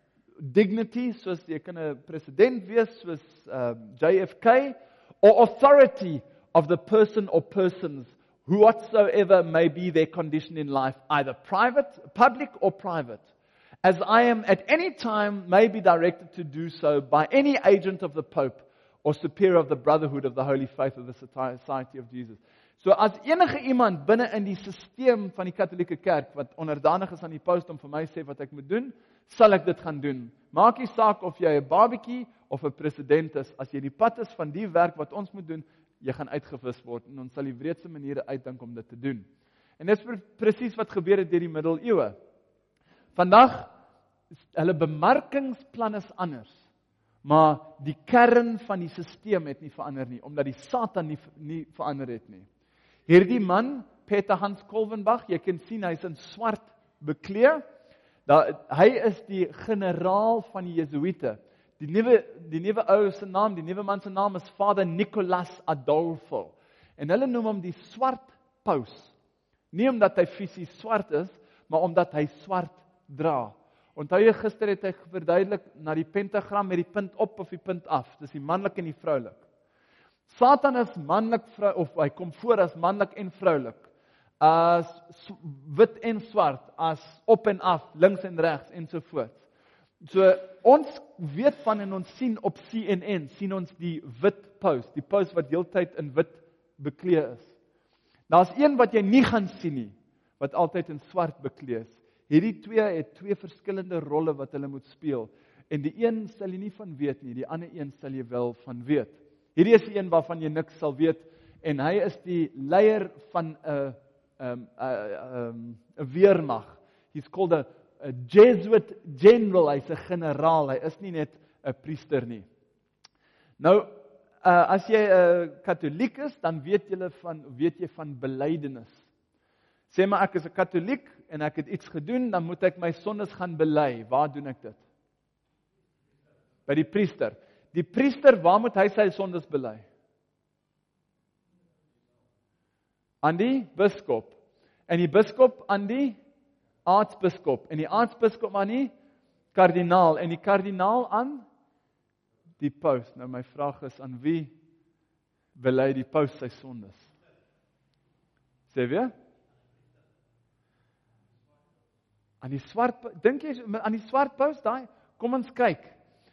Speaker 1: dignity, soos jy kan 'n president wees, soos uh, J F K, or authority of the person or persons, whatsoever may be their condition in life, either private, public or private, as I am at any time may be directed to do so by any agent of the Pope or superior of the Brotherhood of the Holy Faith of the Society of Jesus. So as enige iemand binne in die stelsel van die Katholieke Kerk wat onderdanig is aan die paus om vir my sê wat ek moet doen, sal ek dit gaan doen. Maak nie saak of jy 'n babatjie of 'n president is, as jy die pad is van die werk wat ons moet doen, jy gaan uitgewis word en ons sal die wreedste maniere uitdink om dit te doen. En dit is presies wat gebeur het deur die middeleeue. Vandag hulle bemarkingsplan is anders, maar die kern van die stelsel het nie verander nie, omdat die Satan nie, nie verander het nie. Hierdie man, Peter Hans Kolvenbach, jy kan sien hy's in swart beklee. Da, hy is die generaal van die Jesuïte. Die nuwe die nuwe ou se naam, die nuwe man se naam is Vader Nicolas Adolfo. En hulle noem hom die swart paus. Nie omdat hy fisies swart is, maar omdat hy swart dra. Onthou jy gister het hy verduidelik na die pentagram met die punt op of die punt af. Dis die manlik en die vroulik. Satan is manlik vrou of hy kom voor as manlik en vroulik. As wit en swart, as op en af, links en regs en so voort. So ons weet van en ons sien op C N N, sien ons die wit paus, die paus wat heeltyd in wit beklee is. Daar's een wat jy nie gaan sien nie, wat altyd in swart beklee is. Hierdie twee het twee verskillende rolle wat hulle moet speel. En die een sal jy nie van weet nie, die ander een sal jy wel van weet. Hierdie is die een waarvan jy niks sal weet, en hy is die leier van 'n 'n 'n 'n weermag. He's called a, a Jesuit general, hy's 'n generaal, hy is nie net 'n priester nie. Nou, uh, as jy 'n uh, katoliek is, dan weet jy van weet jy van belydenis. Sê maar ek is 'n katoliek en ek het iets gedoen, dan moet ek my sondes gaan bely. Waar doen ek dit? By die priester. Die priester, waar moet hy sy sondes bely? Aan die biskop. En die biskop aan die aartsbiskop. En die aartsbiskop aan die kardinaal. En die kardinaal aan die paus. Nou my vraag is, aan wie bely die paus sy sondes? Sê weer? Aan die swart, dink jy aan die swart paus daai? Kom ons kyk.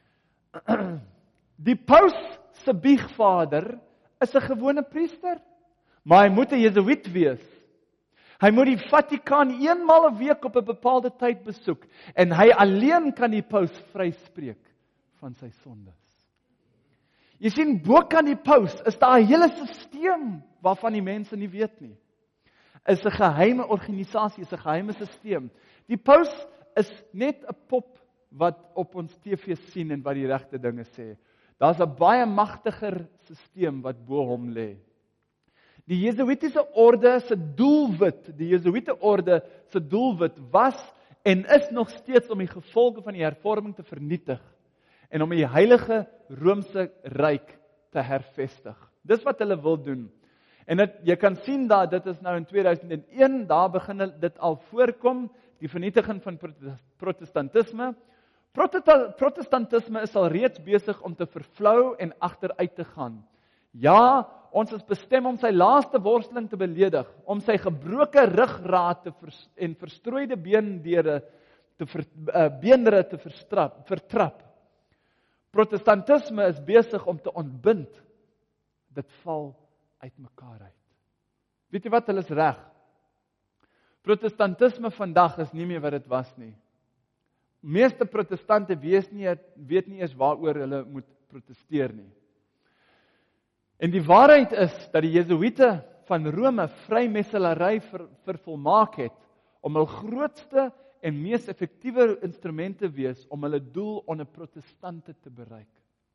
Speaker 1: Die paus se biegvader is 'n gewone priester, maar hy moet 'n Jesuïet wees. Hy moet die Vatikaan eenmal 'n week op 'n bepaalde tyd besoek en hy alleen kan die paus vryspreek van sy sondes. Jy sien, bokant die paus is daar 'n hele stelsel waarvan die mense nie weet nie. Is 'n geheime organisasie, is 'n geheime stelsel. Die paus is net 'n pop wat op ons T V sien en wat die regte dinge sê. Daar's 'n baie magtiger stelsel wat bo hom lê. Die Jesuitiese orde se doelwit, die Jesuite orde se doelwit was en is nog steeds om die gevolge van die hervorming te vernietig en om die heilige Romeinse ryk te hervestig. Dis wat hulle wil doen. En dit, jy kan sien dat dit is nou in twee duisend een, daar begin dit al voorkom, die vernietiging van protestantisme. Protestantisme is al reeds besig om te vervlou en agteruit te gaan. Ja, ons is bestem om sy laaste worsteling te beledig, om sy gebroke ruggraat te vers, en verstrooide beendeure te ver, uh, beenderre te verstrap, vertrap. Protestantisme is besig om te ontbind. Dit val uitmekaar uit. Weet jy wat, hulle is reg. Protestantisme vandag is nie meer wat dit was nie. Meeste protestante weet nie, weet nie eens waaroor hulle moet protesteer nie. En die waarheid is dat die Jesuite van Rome vrymesselary ver, vervolmaak het om hul grootste en mees effektiewe instrument te wees om hulle doel onder protestante te bereik.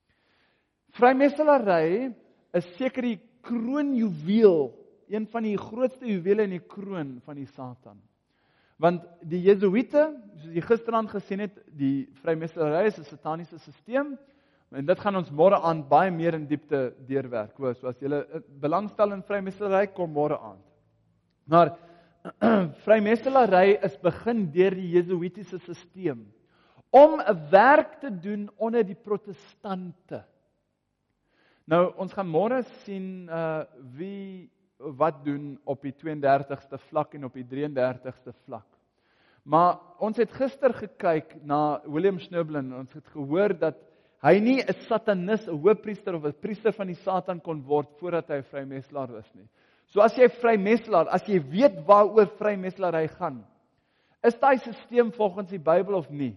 Speaker 1: Vrymesselary is seker die kroonjuweel, een van die grootste juwele in die kroon van die Satan. Want die Jesuite, soos jy gisteraan gesien het, die vrymesselary is 'n sataniese stelsel, en dit gaan ons môre aand baie meer in diepte deurwerk. So as jy belangstel in vrymesselary, kom môre aand. Maar vrymesselary is begin deur die Jesuitiese stelsel om 'n werk te doen onder die protestante. Nou, ons gaan môre sien uh, wie wat doen op die twee en dertigste vlak en op die drie en dertigste vlak. Maar ons het gister gekyk na William Schnöbelen, ons het gehoor dat hy nie 'n satanis, 'n hoëpriester of 'n priester van die Satan kon word voordat hy 'n vrymesselaar was nie. So as jy vrymesselaar, as jy weet waaroor vrymesselary gaan, is daai stelsel volgens die Bybel of nie?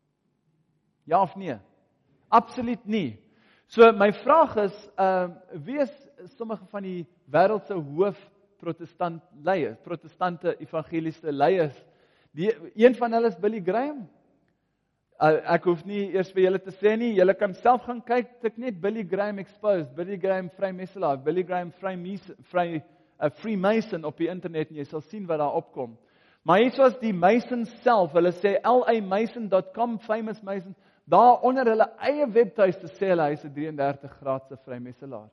Speaker 1: Ja of nee? Absoluut nie. So my vraag is, uh, wie is sommige van die wêreld se hoof protestant leiers, protestante evangeliese leiers? Die een van hulle is Billy Graham. Uh, ek hoef nie eers vir julle te sê nie, julle kan self gaan kyk, tik net Billy Graham exposed, Billy Graham vrymesselaar, Billy Graham vrymees, vry uh, Freemason op die internet en jy sal sien wat daar opkom. Maar iets was die Masons self, hulle sê L A Mason dot com, famous Mason, daar onder hulle eie webtuiste sê hulle hy is 'n drie en dertig graadse vrymesselaar.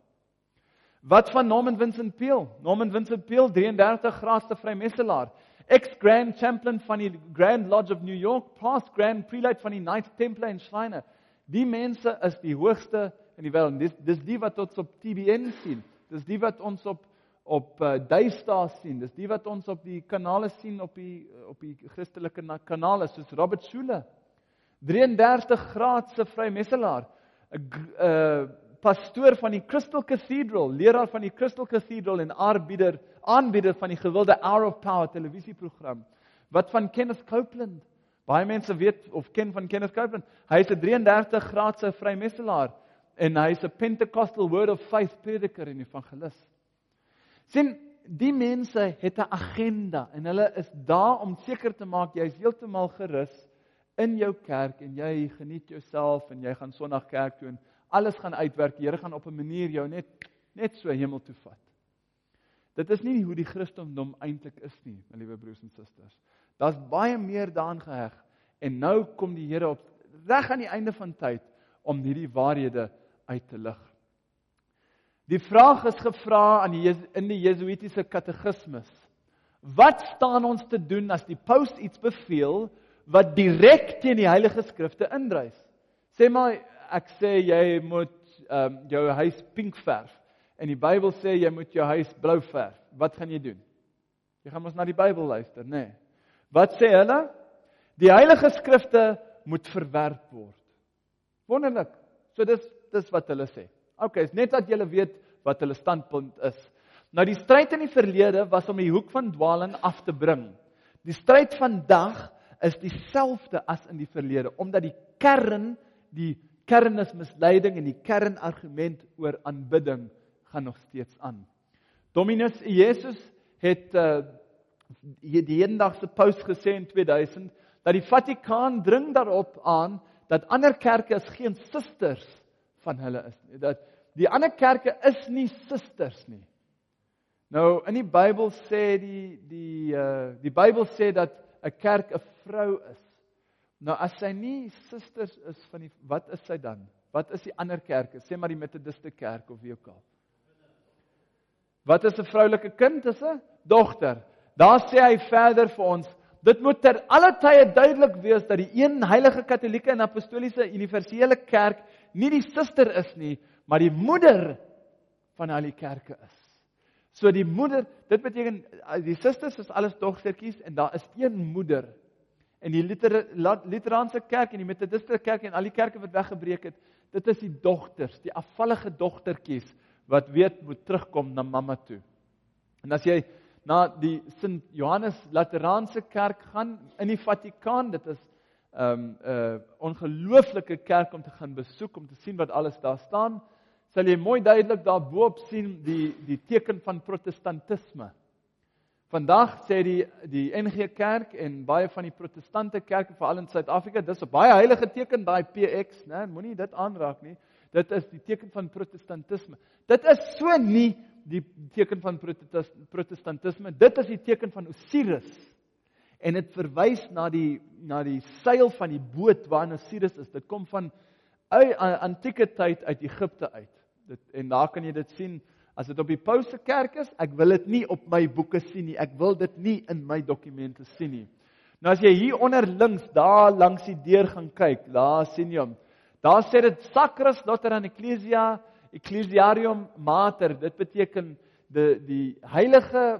Speaker 1: Wat van Norman Vincent Peale? Norman Vincent Peale, drie en dertig graadse vrymesselaar. Ex-Grand Champion van die Grand Lodge of New York, past Grand Prelate van die Knights Templar en Shriner. Die mense is die hoogste in die wêreld. Dis, dis die wat ons op T B N sien. Dis die wat ons op op uh, Daystar sien. Dis die wat ons op die kanale sien, op die op die Christelike kanale, soos Robert Schuller. drie en dertig graadse vrymesselaar. 'n uh, pastoor van die Crystal Cathedral, leraar van die Crystal Cathedral en aanbieder, aanbieder van die gewilde Hour of Power televisieprogram. Wat van Kenneth Copeland? Baie mense weet of ken van Kenneth Copeland. Hy is 'n drie en dertig graadse vrymesselaar en hy is 'n Pentecostal Word of Faith prediker en evangelis. Sien, die mense het 'n agenda en hulle is daar om seker te maak jy is heeltemal gerus in jou kerk en jy geniet jouself en jy gaan Sondag kerk toe en alles gaan uitwerk. Die Here gaan op 'n manier jou net net so hemel toe vat. Dit is nie hoe die Christendom eintlik is nie, my liewe broers en susters. Daar's baie meer daaraan geheg en nou kom die Here op reg aan die einde van tyd om hierdie waarhede uit te lig. Die vraag is gevra aan die in die Jesuitiese katekismes. Wat staan ons te doen as die paus iets beveel wat direk teen die Heilige Skrifte indrys? Sê maar, ek sê jy moet um, jou huis pink verf en die Bybel sê jy moet jou huis blou verf. Wat gaan jy doen? Jy gaan mos na die Bybel luister, nê? Nee. Wat sê hulle? Die Heilige Skrifte moet verwerp word. Wonderlik. So dis dis wat hulle sê. OK, is net dat julle weet wat hulle standpunt is. Nou die stryd in die verlede was om die hoek van dwaling af te bring. Die stryd vandag is dieselfde as in die verlede, omdat die kern, die kern is misleiding en die kernargument oor aanbidding gaan nog steeds aan. Dominus Jesus het uh, die hedendaagse paus gesê in tweeduisend, dat die Vatikaan dring daarop aan, dat ander kerke is geen susters van hulle is nie. Dat die ander kerke is nie susters nie. Nou, in die Bybel sê die, die, uh, die Bybel sê dat 'n kerk 'n vrou is. Nou, as sy nie susters is van die, wat is sy dan? Wat is die ander kerke? Sê maar die Methodiste kerk of wie ook al. Wat is 'n vroulike kind? Dis 'n dogter. Daar sê hy verder vir ons, dit moet ter alle tye duidelik wees dat die een heilige katolieke en apostoliese universele kerk nie die suster is nie, maar die moeder van al die kerke is. So die moeder, dit beteken, die susters is alles dogtertjies en daar is een moeder. En die Literaanse kerk en die Methodiste kerk en al die kerke wat weggebreek het, dit is die dogters, die afvallige dogtertjies wat weet moet terugkom na mamma toe. En as jy na die Sint Johannes Lateraanse kerk gaan in die Vatikaan, dit is 'n um, uh, ongelooflike kerk om te gaan besoek, om te sien wat alles daar staan, sal jy mooi duidelik daarboop sien die, die teken van protestantisme. Vandag sê die, die N G Kerk en baie van die protestante kerke, veral in Suid-Afrika, dis 'n baie heilige teken, daai P X, né? Moenie dit aanraak nie. Dit is die teken van protestantisme. Dit is so nie die teken van protestantisme, dit is die teken van Osiris. En dit verwys na die na die seil van die boot waarin Osiris is. Dit kom van uit antieke tyd uit Egipte uit. Dit, en daar kan jy dit sien, as dit op die Pause kerk is, ek wil dit nie op my boeke sien nie, ek wil dit nie in my dokumente sien nie. Nou as jy hier onder links, daar langs die deur gaan kyk, daar sien jy hom. Daar sê dit Sacras Lateran Ecclesia, Ecclesiarium Mater, dit beteken die, die heilige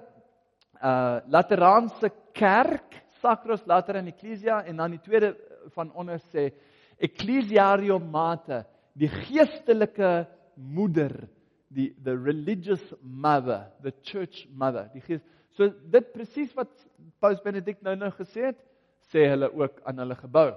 Speaker 1: uh, Lateraanse kerk, Sacros Lateran Ecclesia, en dan die tweede van onder sê, Ecclesiarium Mater, die geestelike moeder, die the religious mother, the church mother, die geest. So dit presies wat Paus Benedict nou nou gesê het, sê hulle ook aan hulle gebou.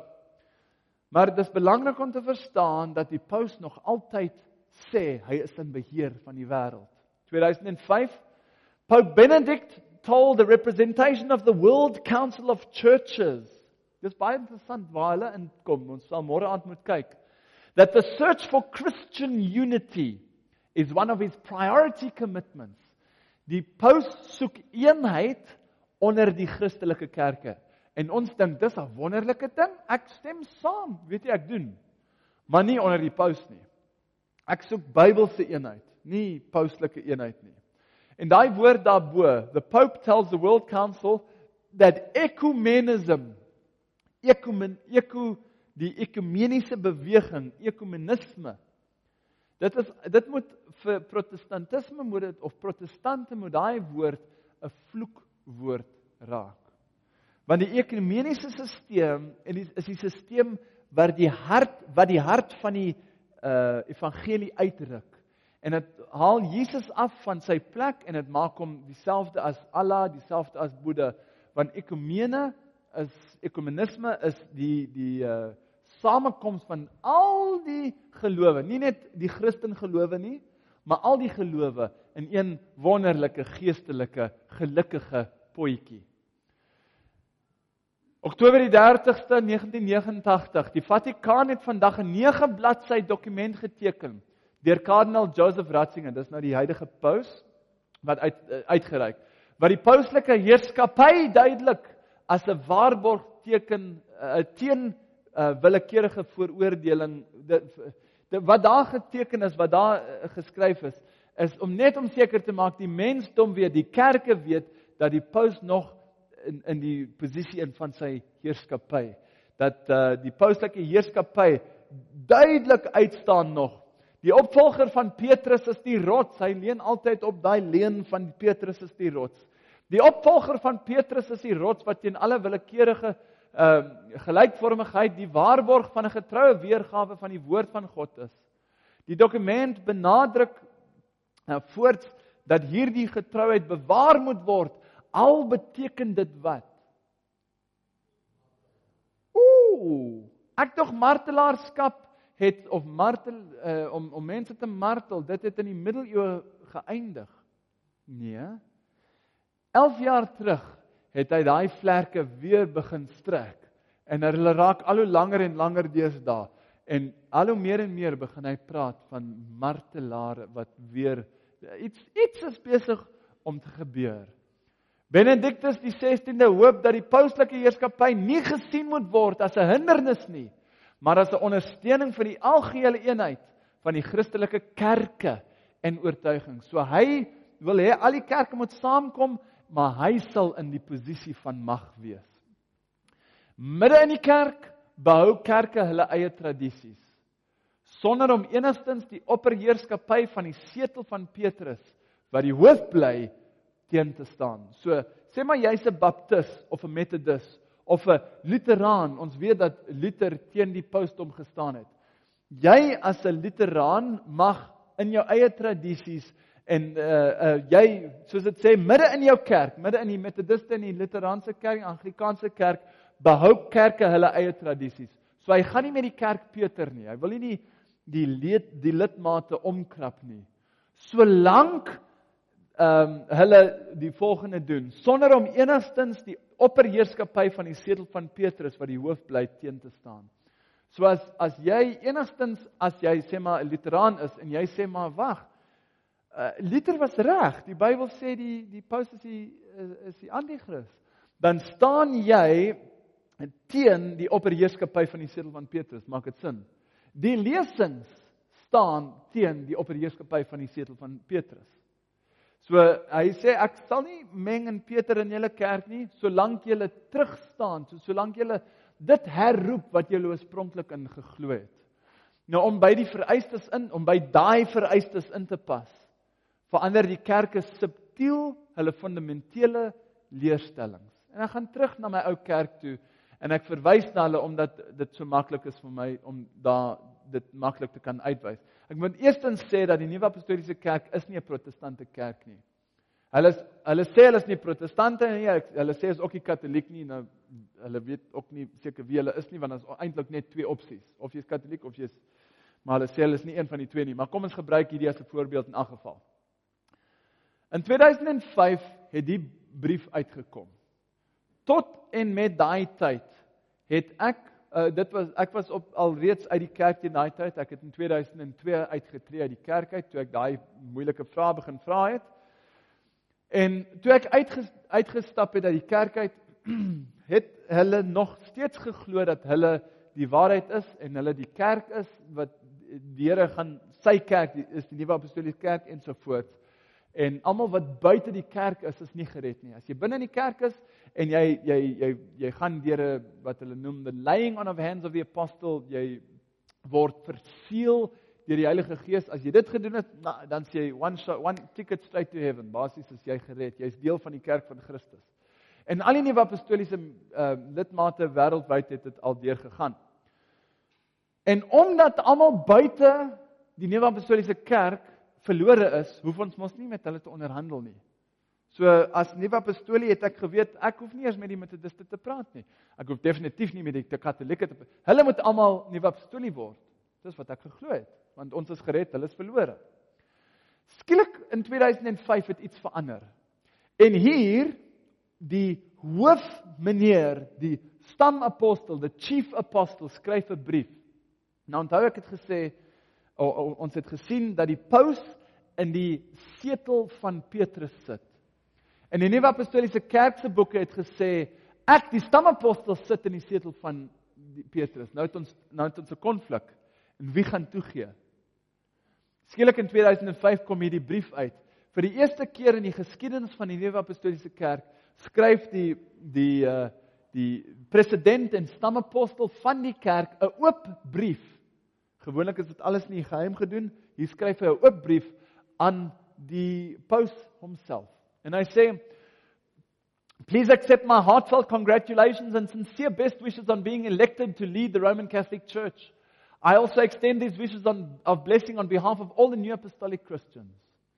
Speaker 1: Maar dit is belangrik om te verstaan dat die paus nog altyd sê hy is in beheer van die wêreld. tweeduisend vyf, Pope Benedict told the representation of the World Council of Churches. Dis baie interessant waar hulle inkom, ons sal môre aand moet kyk. That the search for Christian unity is one of his priority commitments. Die paus soek eenheid onder die Christelike kerke. En ons dink dis 'n wonderlike ding. Ek stem saam, weet jy, ek doen. Maar nie onder die paus nie. Ek soek Bybelse eenheid, nie pauslike eenheid nie. En daai woord daarbo, the Pope tells the World Council that ecumenism, ecumen, eku, die ekumeniese beweging, ekumenisme, dit is dit moet vir protestantisme moet dit of protestante moet daai woord 'n vloekwoord raak. Want die ekumeniese stelsel en die, is die stelsel wat die hart wat die hart van die uh, evangelie uitdruk. En dit haal Jesus af van sy plek en dit maak hom dieselfde as Allah, dieselfde as Boeddha. Want ekumene is ekumenisme is die die uh, samekoms van al die gelowe, nie net die Christen gelowe nie, maar al die gelowe in een wonderlike geestelike gelukkige potjie. Oktober die dertigste negentien vyf agt, die Vatikaan het vandag 'n nege bladsy dokument geteken deur kardinaal Joseph Ratzinger, dis nou die huidige paus wat uit, uitgereik, wat die pauslike heerskappy duidelik as 'n waarborg teken uh, teen uh, willekeurige veroordeling. De, de, wat daar geteken is, wat daar uh, geskryf is, is om net om seker te maak die mensdom weet, die kerke weet dat die paus nog in in die posisie in van sy heerskappy, dat uh, die pauslike heerskappy duidelik uitstaan nog. Die opvolger van Petrus is die rots, hy leun altyd op daai leen van Petrus is die rots. Die opvolger van Petrus is die rots wat teen alle willekeurige uh, gelykvormigheid die waarborg van 'n getroue weergawe van die woord van God is. Die dokument benadruk uh, voorts dat hierdie getrouheid bewaar moet word. Al beteken dit wat? Ooh, ek dog martelaarskap het of martel uh, om om mense te martel, dit het in die middeleeue geëindig. Nee. elf jaar terug het hy daai vlerke weer begin strek en hulle raak al hoe langer en langer deesdae en al hoe meer en meer begin hy praat van martelare wat weer iets iets is besig om te gebeur. Benedictus die sestiende hoop dat die pauslike heerskappy nie gesien moet word as 'n hindernis nie, maar as 'n ondersteuning vir die algehele eenheid van die Christelike kerke en oortuiging. So hy wil hê al die kerke moet saamkom, maar hy sal in die posisie van mag wees. Midde in die kerk behou kerke hulle eie tradisies, sonder om enigstens die opperheerskappy van die setel van Petrus, wat die hoof bly, teen te staan. So, sê maar jy's 'n baptis of 'n methodist of 'n luteraan. Ons weet dat Luther teen die pausdom gestaan het. Jy as 'n luteraan mag in jou eie tradisies en uh, uh, jy, soos dit sê, midde in jou kerk, midde in die methodiste en die luteraanse kerk, die Anglikaanse kerk, behou kerke hulle eie tradisies. So hy gaan nie met die kerk Peter nie. Hy wil nie die die, lid, die lidmate omkrap nie. Solank Um, hulle die volgende doen, sonder om enigstens die opperheerskappy van die setel van Petrus wat die hoof bly teen te staan. So as, as jy enigstens, as jy sê maar 'n luteraan is en jy sê maar wag, uh, Luther was reg, die Bybel sê die die paus is die is die anti-kris, dan staan jy teen die opperheerskappy van die setel van Petrus, maak dit sin? Die lesings staan teen die opperheerskappy van die setel van Petrus. So hy sê ek sal nie meng in Peter in julle kerk nie, solank julle terugstaan, so solank julle dit herroep wat julle oorspronklik in geglo het. Nou om by die vereistes in, om by daai vereistes in te pas, verander die kerke subtiel hulle fundamentele leerstellings. En ek gaan terug na my ou kerk toe en ek verwys na hulle omdat dit so maklik is vir my om daar dit maklik te kan uitwys. Ek moet eerstens sê dat die Nuwe Apostoliese Kerk is nie 'n protestante kerk nie. Hulle is, hulle sê hulle is nie protestante nie, hulle sê is ook nie katoliek nie, nou hulle weet ook nie seker wie hulle is nie, want daar is eintlik net twee opsies, of jy is katoliek of jy is, maar hulle sê hulle is nie een van die twee nie, maar kom ons gebruik hierdie as 'n voorbeeld in elk geval. In twee duisend vyf het die brief uitgekom. Tot en met daai tyd het ek Uh, dit was ek was op alreeds uit die kerk teen daai tyd. Ek het in twee duisend twee uitgetree uit die kerk uit toe ek daai moeilike vrae begin vra het. En toe ek uitges, uitgestap het uit die kerk uit, het hulle nog steeds geglo dat hulle die waarheid is en hulle die kerk is wat die Here gaan sy kerk is die Nuwe Apostoliese Kerk ensovoorts. En almal wat buite die kerk is, is nie gered nie. As jy binne in die kerk is en jy jy jy jy gaan deur wat hulle noem the laying on of hands of the apostle, jy word verseël deur die Heilige Gees. As jy dit gedoen het, na, dan sê jy one shot, one ticket straight to heaven. Basies is jy gered. Jy's deel van die kerk van Christus. En al die nuwe apostoliese uh, lidmate wêreldwyd het dit al deur gegaan. En omdat almal buite die Nuwe Apostoliese Kerk verlore is, hoef ons mos nie met hulle te onderhandel nie. So as nuwe apostolie het ek geweet, ek hoef nie eers met die metodiste te praat nie. Ek hoef definitief nie met die katolieke te praat. Hulle moet almal nuwe apostolie word. Dis wat ek geglo het, want ons is gered, hulle is verlore. Skielik in twee duisend vyf het iets verander. En hier die hoofmeneer, die stamapostel, the chief apostle skryf 'n brief. Nou onthou ek het gesê O, o, ons het gesien dat die paus in die setel van Petrus sit. En die Nuwe Apostoliese Kerk se boeke het gesê, ek die stamapostel sit in die setel van die Petrus. Nou het ons nou het ons 'n konflik. En wie gaan toegee? Skielik in twee duisend vyf kom hierdie brief uit. Vir die eerste keer in die geskiedenis van die Nuwe Apostoliese Kerk skryf die die uh, die president en stamapostel van die kerk 'n oop brief. Gewoonlik is dit alles nie geheim gedoen. Hier skryf hy 'n oop brief aan die paus homself. En hy sê, please accept my heartfelt congratulations and sincere best wishes on being elected to lead the Roman Catholic Church. I also extend these wishes on, of blessing on behalf of all the new apostolic Christians.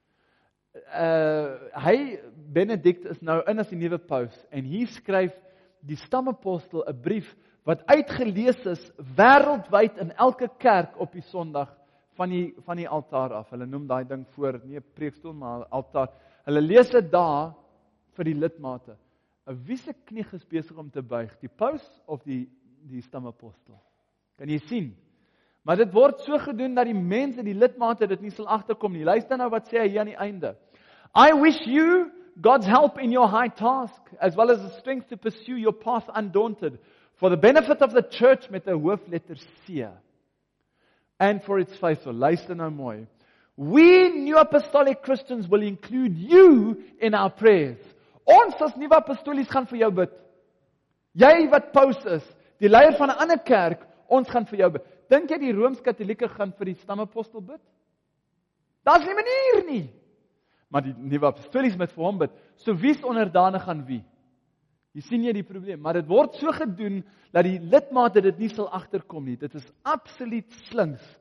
Speaker 1: Uh, hy, Benedict, is nou in as die nuwe paus en hier skryf die stamapostel 'n brief wat uitgelees is wêreldwyd in elke kerk op die Sondag van die van die altaar af. Hulle noem daai ding voor nie 'n preekstoel maar 'n altaar. Hulle lees dit daar vir die lidmate. Wie se knie is besig om te buig, die paus of die die stammapostel? Kan jy sien? Maar dit word so gedoen dat die mense, die lidmate dit nie sal agterkom nie. Luister nou wat sê hy hier aan die einde. I wish you God's help in your high task, as well as the strength to pursue your path undaunted, for the benefit of the church met 'n hoofletter C, and for its faithful. Luister nou mooi. We New Apostolic Christians will include you in our prayers. Ons as Nuwe Apostolies gaan vir jou bid. Jy wat paus is, die leier van 'n ander kerk, ons gaan vir jou bid. Dink jy die Rooms-Katolieke gaan vir die stammapostel bid? Daar's nie manier nie. Maar die Nuwe Apostolies moet vir hom bid. So wie's onderdanig aan wie? Jy sien jy die probleem, maar dit word so gedoen dat die lidmate dit nie sal agterkom nie. Dit is absoluut slinks.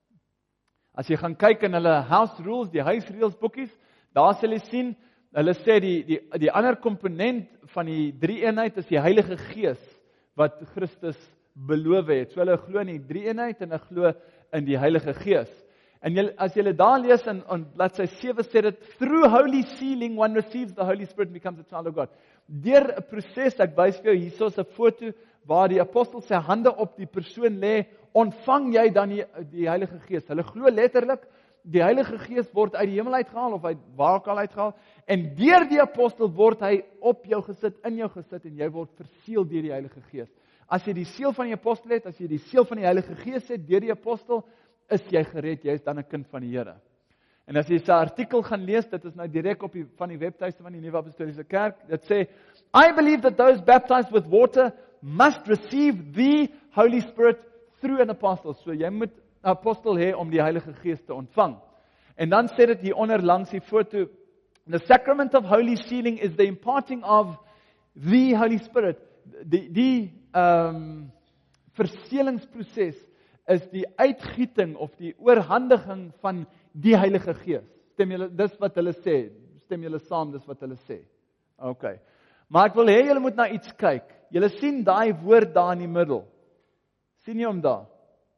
Speaker 1: As jy gaan kyk in hulle house rules, die huisreëls boekies, daar sal jy sien, hulle sê die die die ander komponent van die drie-eenheid is die Heilige Gees wat Christus beloof het. So hulle glo in die drie-eenheid en hulle glo in die Heilige Gees. En jy, as jy daar lees in, in bladsy sewe sê dit, through holy sealing one receives the Holy Spirit and becomes a child of God. Deur 'n proses, ek wys vir jou hierso 'n foto waar die apostel sy hande op die persoon lê, ontvang jy dan die, die Heilige Gees. Hulle glo letterlik die Heilige Gees word uit die hemel uitgehaal of uit waar ook al uitgehaal en deur die apostel word hy op jou gesit, in jou gesit en jy word verseël deur die Heilige Gees. As jy die seël van die apostel het, as jy die seël van die Heilige Gees het deur die apostel, is jy gered, jy is dan 'n kind van die Here. En as jy sy artikel gaan lees, dit is nou direk op die van die webtuiste van die Nuwe Apostoliese Kerk, dit sê, I believe that those baptized with water must receive the Holy Spirit through an apostle. So jy moet 'n apostel hê om die Heilige Gees te ontvang. En dan sê dit hier onder langs die foto, the sacrament of holy sealing is the imparting of the Holy Spirit. Die die ehm um, verseelingsproses is die uitgieting of die oorhandiging van die Heilige Gees. Stem julle, dis wat hulle sê. Stem julle saam, dis wat hulle sê. OK. Maar ek wil hê julle moet na iets kyk. Julle sien daai woord daar in die middel. Sien jy hom daar?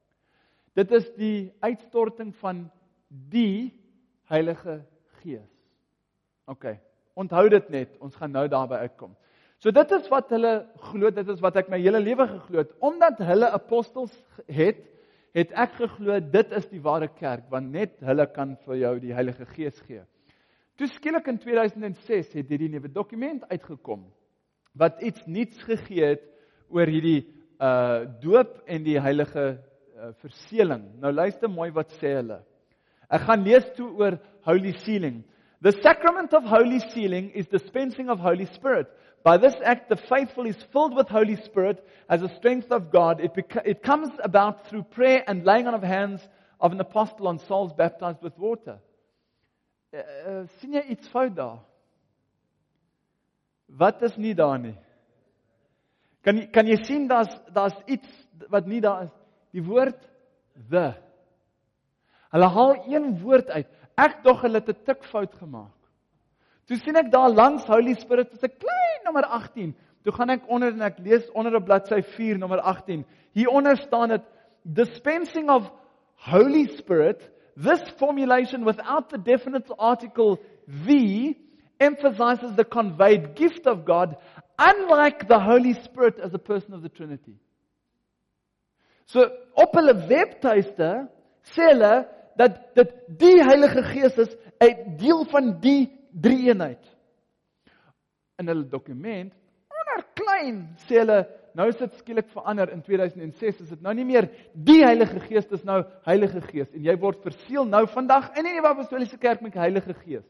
Speaker 1: Dit is die uitstorting van die Heilige Gees. OK. Onthou dit net, ons gaan nou daarby uitkom. So dit is wat hulle glo, dit is wat ek my hele lewe geglo het. Omdat hulle apostels het, het ek geglo, dit is die ware kerk, want net hulle kan vir jou die Heilige Gees gee. Toe skielik in twee duisend ses het hierdie nuwe dokument uitgekom, wat iets niets gegee het oor hierdie uh, doop en die heilige uh, verseeling. Nou luister mooi wat sê hulle. Ek gaan lees toe oor holy sealing. The sacrament of holy sealing is dispensing of Holy Spirit. By this act, the faithful is filled with Holy Spirit as a strength of God. It, beca- it comes about through prayer and laying on of hands of an apostle on souls baptized with water. Uh, uh, sien jy iets fout daar? Wat is nie daar nie? Kan jy, kan jy sien, daar's, daar's iets wat nie daar is? Die woord the. Hulle haal een woord uit. Ek dog hulle het 'n tikfout gemaak. Toe sien ek daar langs Holy Spirit is 'n klein nommer agttien. Toe gaan ek onder en ek lees onder op bladsy vier nommer agttien. Hieronder staan dit dispensing of Holy Spirit. This formulation without the definite article the emphasizes the conveyed gift of God, unlike the Holy Spirit as a person of the Trinity. So op hulle webtuiste sê hulle dat dit die Heilige Gees is 'n deel van die drie-eenheid. In hulle dokument, onder klein, sê hulle, nou is dit skielik verander in twee duisend ses, is dit nou nie meer die Heilige Gees, dis nou Heilige Gees, en jy word verseël nou vandag in die Nuwe Apostoliese Kerk met die Heilige Gees.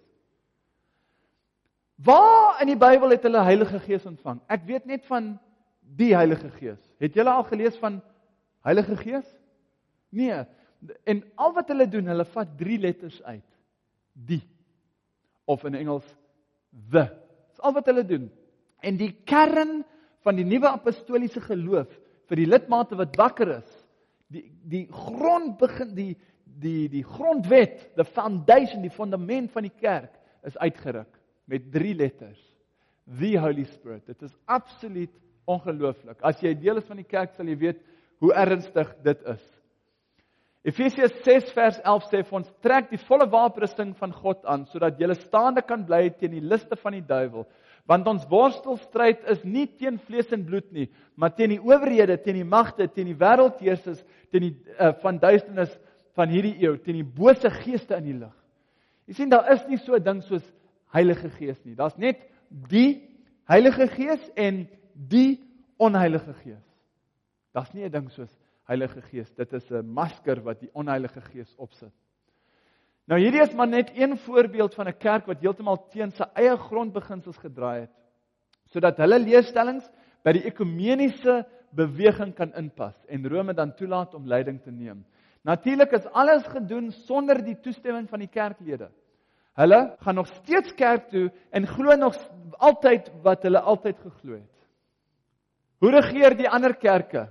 Speaker 1: Waar in die Bybel het hulle Heilige Gees ontvang? Ek weet net van die Heilige Gees. Het julle al gelees van Heilige Gees? Nee. En al wat hulle doen, hulle vat drie letters uit. Die. Of in Engels, the. Dis al wat hulle doen. En die kern van die nuwe apostoliese geloof, vir die lidmate wat wakker is, die, die grond begin, die, die, die grondwet, the foundation, die fundament van die kerk, is uitgeruk, met drie letters. The Holy Spirit. Dit is absoluut Ongelooflik. As jy deel is van die kerk, sal jy weet hoe ernstig dit is. Efesiërs ses vers elf sê vir ons, trek die volle wapenrusting van God aan, sodat jy staande kan bly teen die liste van die duiwel. Want ons worstelstryd is nie teen vlees en bloed nie, maar teen die owerhede, teen die magte, teen die wêreldheersers, teen die uh, van duisternis van hierdie eeu, teen die bose geeste in die lig. Jy sien, daar is nie so 'n ding soos Heilige Gees nie. Daar's net die Heilige Gees en die onheilige Gees. Daar's nie 'n ding soos Heilige Gees. Dit is 'n masker wat die onheilige Gees opsit. Nou hierdie is maar net een voorbeeld van 'n kerk wat heeltemal teen sy eie grondbeginsels gedraai het, sodat hulle leerstellings by die ekumeniese beweging kan inpas en Rome dan toelaat om leiding te neem. Natuurlik is alles gedoen sonder die toestemming van die kerklede. Hulle gaan nog steeds kerk toe en glo nog altyd wat hulle altyd geglo het. Hoe regeer die ander kerke?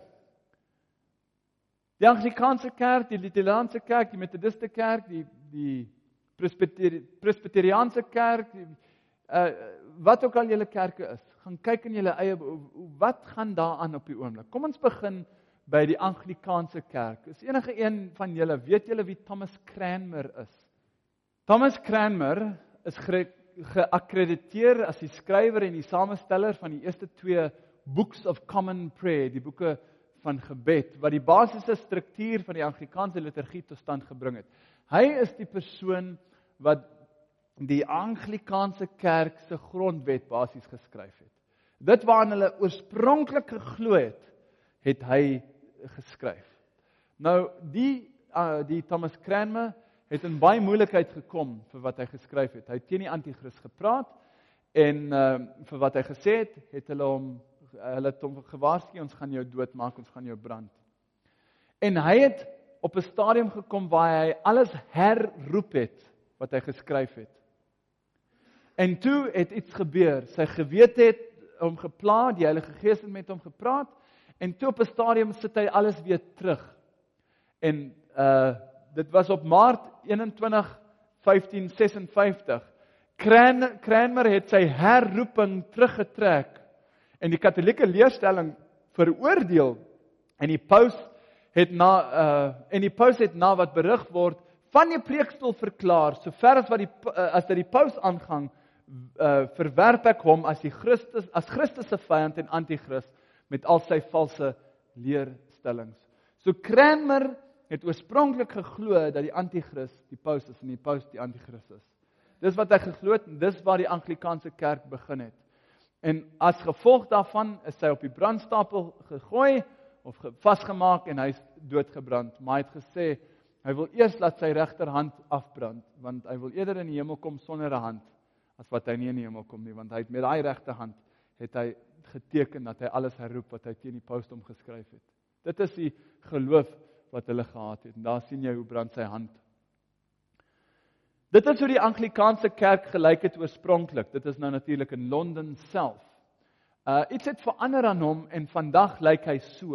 Speaker 1: Die Anglikaanse kerk, die Luteraanse kerk, die Methodiste kerk, die die Presbyteri- Presbyteriaanse kerk, die, uh, wat ook al julle kerke is, gaan kyk in julle eie, wat gaan daar aan op die oomblik? Kom ons begin by die Anglikaanse kerk. Is enige een van julle, weet julle wie Thomas Cranmer is? Thomas Cranmer is geakkrediteer as die skrywer en die samesteller van die eerste twee Books of Common Prayer, die boeke van gebed, wat die basiese struktuur van die Anglikaanse liturgie tot stand gebring het. Hy is die persoon wat die Anglikaanse kerk se grondwet basies geskryf het. Dit waaraan hulle oorspronklik geglo het, het hy geskryf. Nou, die, uh, die Thomas Cranmer het in baie moeilikheid gekom vir wat hy geskryf het. Hy het teen die anti-kris gepraat en uh, vir wat hy gesê het, het hulle hom hulle het hom gewaarsku, ons gaan jou doodmaak, ons gaan jou brand. En hy het op 'n stadium gekom waar hy alles herroep het wat hy geskryf het. En toe het iets gebeur. Sy gewete het hom gepla, die Heilige Gees het met hom gepraat en toe op 'n stadium sit hy alles weer terug. En uh dit was op Maart eenentwintig vyftien sesenvyftig. Cran, Cranmer het sy herroeping teruggetrek en die Katolieke leerstelling veroordeel en die paus het na uh, en die paus het na wat berig word van die preekstoel verklaar, sover as wat die uh, as dit die paus aangang, uh, verwerp ek hom as die Christus as Christus se vyand en anti-kris met al sy valse leerstellings. So Cranmer het oorspronklik geglo dat die anti-kris die paus is en die paus die anti-kris is. Dis wat hy geglo het en dis waar die Anglikaanse kerk begin het. En as gevolg daarvan is hy op die brandstapel gegooi of vasgemaak en hy is doodgebrand. Maar hy het gesê, hy wil eers laat sy regterhand afbrand, want hy wil eerder in die hemel kom sonder 'n hand, as wat hy nie in die hemel kom nie, want hy het met daai regterhand, het hy geteken dat hy alles herroep wat hy teen die pausdom geskryf het. Dit is die geloof wat hulle gehad het, en daar sien jy hoe brand sy hand. Dit is hoe die Anglikaanse kerk gelyk het oorspronklik. Dit is nou natuurlik in Londen self. Uh, iets het verander aan hom en vandag lyk hy so.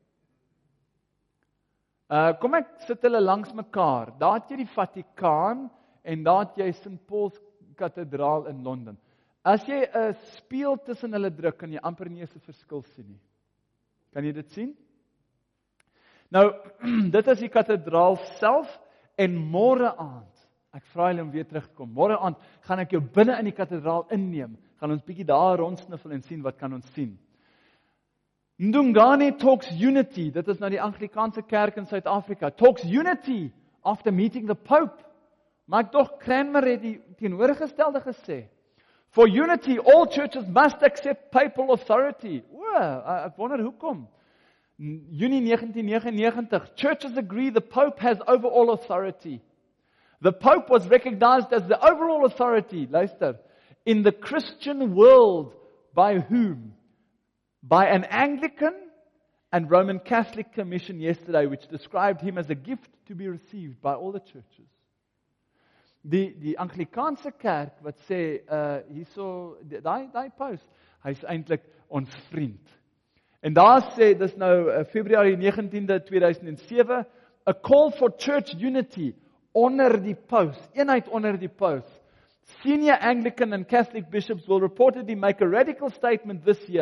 Speaker 1: Uh, kom ek sit hulle langs mekaar. Daar het jy die Vatikaan en daar het jy Saint Paul's Kathedraal in Londen. As jy 'n spieël tussen hulle druk, kan jy amper nie eens 'n verskil sien nie. Kan jy dit sien? Nou, dit is die kathedraal self en môre aand, ek vra hulle om weer terug te kom. Môre aand gaan ek jou binne in die kathedraal inneem. Gaan ons bietjie daar rondsniffel en sien wat kan ons sien. Ndungane talks unity. Dit is nou die Anglikaanse kerk in Suid-Afrika. Talks unity after meeting the Pope. Maar tog Cranmer het die teenoorgestelde gesê. For unity, all churches must accept papal authority. O, ek wonder hoekom. Junie negentien negenennegentig. Churches agree the Pope has overall authority. The Pope was recognized as the overall authority, luister, in the Christian world by whom? By an Anglican and Roman Catholic commission yesterday, which described him as a gift to be received by all the churches. Die die Anglikaanse kerk wat sê uh hierso daai daai paus, hy's eintlik ons vriend. En daar sê dis nou uh, Februarie negentiende tweeduisend sewe, a call for church unity onder die paus, eenheid onder die paus. Senior Anglican and Catholic bishops will reportedly make a radical statement this year,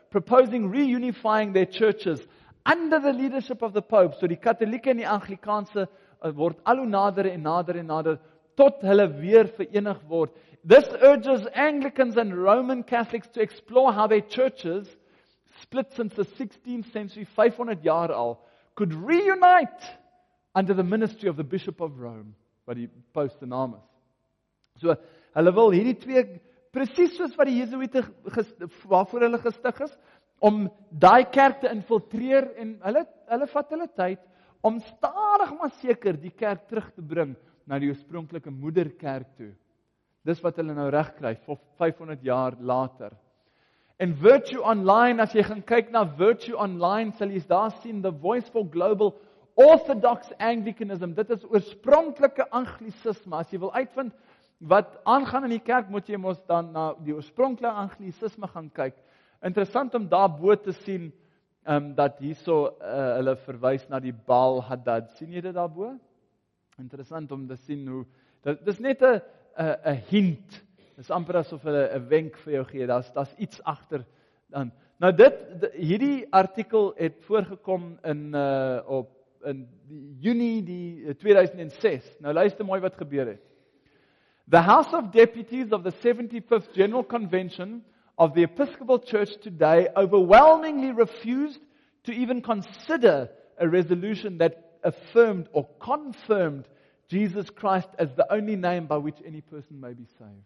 Speaker 1: proposing reunifying their churches under the leadership of the Pope. So die Katholieke en die Anglikaanse uh, word al hoe nader en nader en nader tot hulle weer verenig word. This urges Anglicans and Roman Catholics to explore how their churches, split since the sixteenth century, vyf honderd jaar al, could reunite under the ministry of the Bishop of Rome, wat die paus se naam is. So, hulle wil hierdie twee, presies soos wat die Jesuïte, waarvoor hulle gestig is, om daai kerk te infiltreer, en hulle, hulle vat hulle tyd, om stadig maar seker die kerk terug te bring, na die oorspronklike moederkerk toe. Dis wat hulle nou reg kry, vyf honderd jaar later. En Virtue Online, as jy gaan kyk na Virtue Online, sal jy daar sien, The Voice for Global Orthodox Anglicanism, dit is oorspronklike Anglicisme. As jy wil uitvind wat aangaan in die kerk, moet jy mos dan na die oorspronklike Anglicisme gaan kyk. Interessant om daar bo te sien, um, dat hierso uh, hulle verwys na die Baal Hadad. Sien jy dit daar bo? Interessant om te sien hoe, dit is net 'n 'n hint. Dit is amper asof hulle 'n wenk vir jou gee. Daar's daar's iets agter dan. Nou dit, dit hierdie artikel het voorgekom in uh, op in die Junie die tweeduisend ses. Nou luister mooi wat gebeur het. The House of Deputies of the seventy-fifth General Convention of the Episcopal Church today overwhelmingly refused to even consider a resolution that affirmed or confirmed Jesus Christ as the only name by which any person may be saved.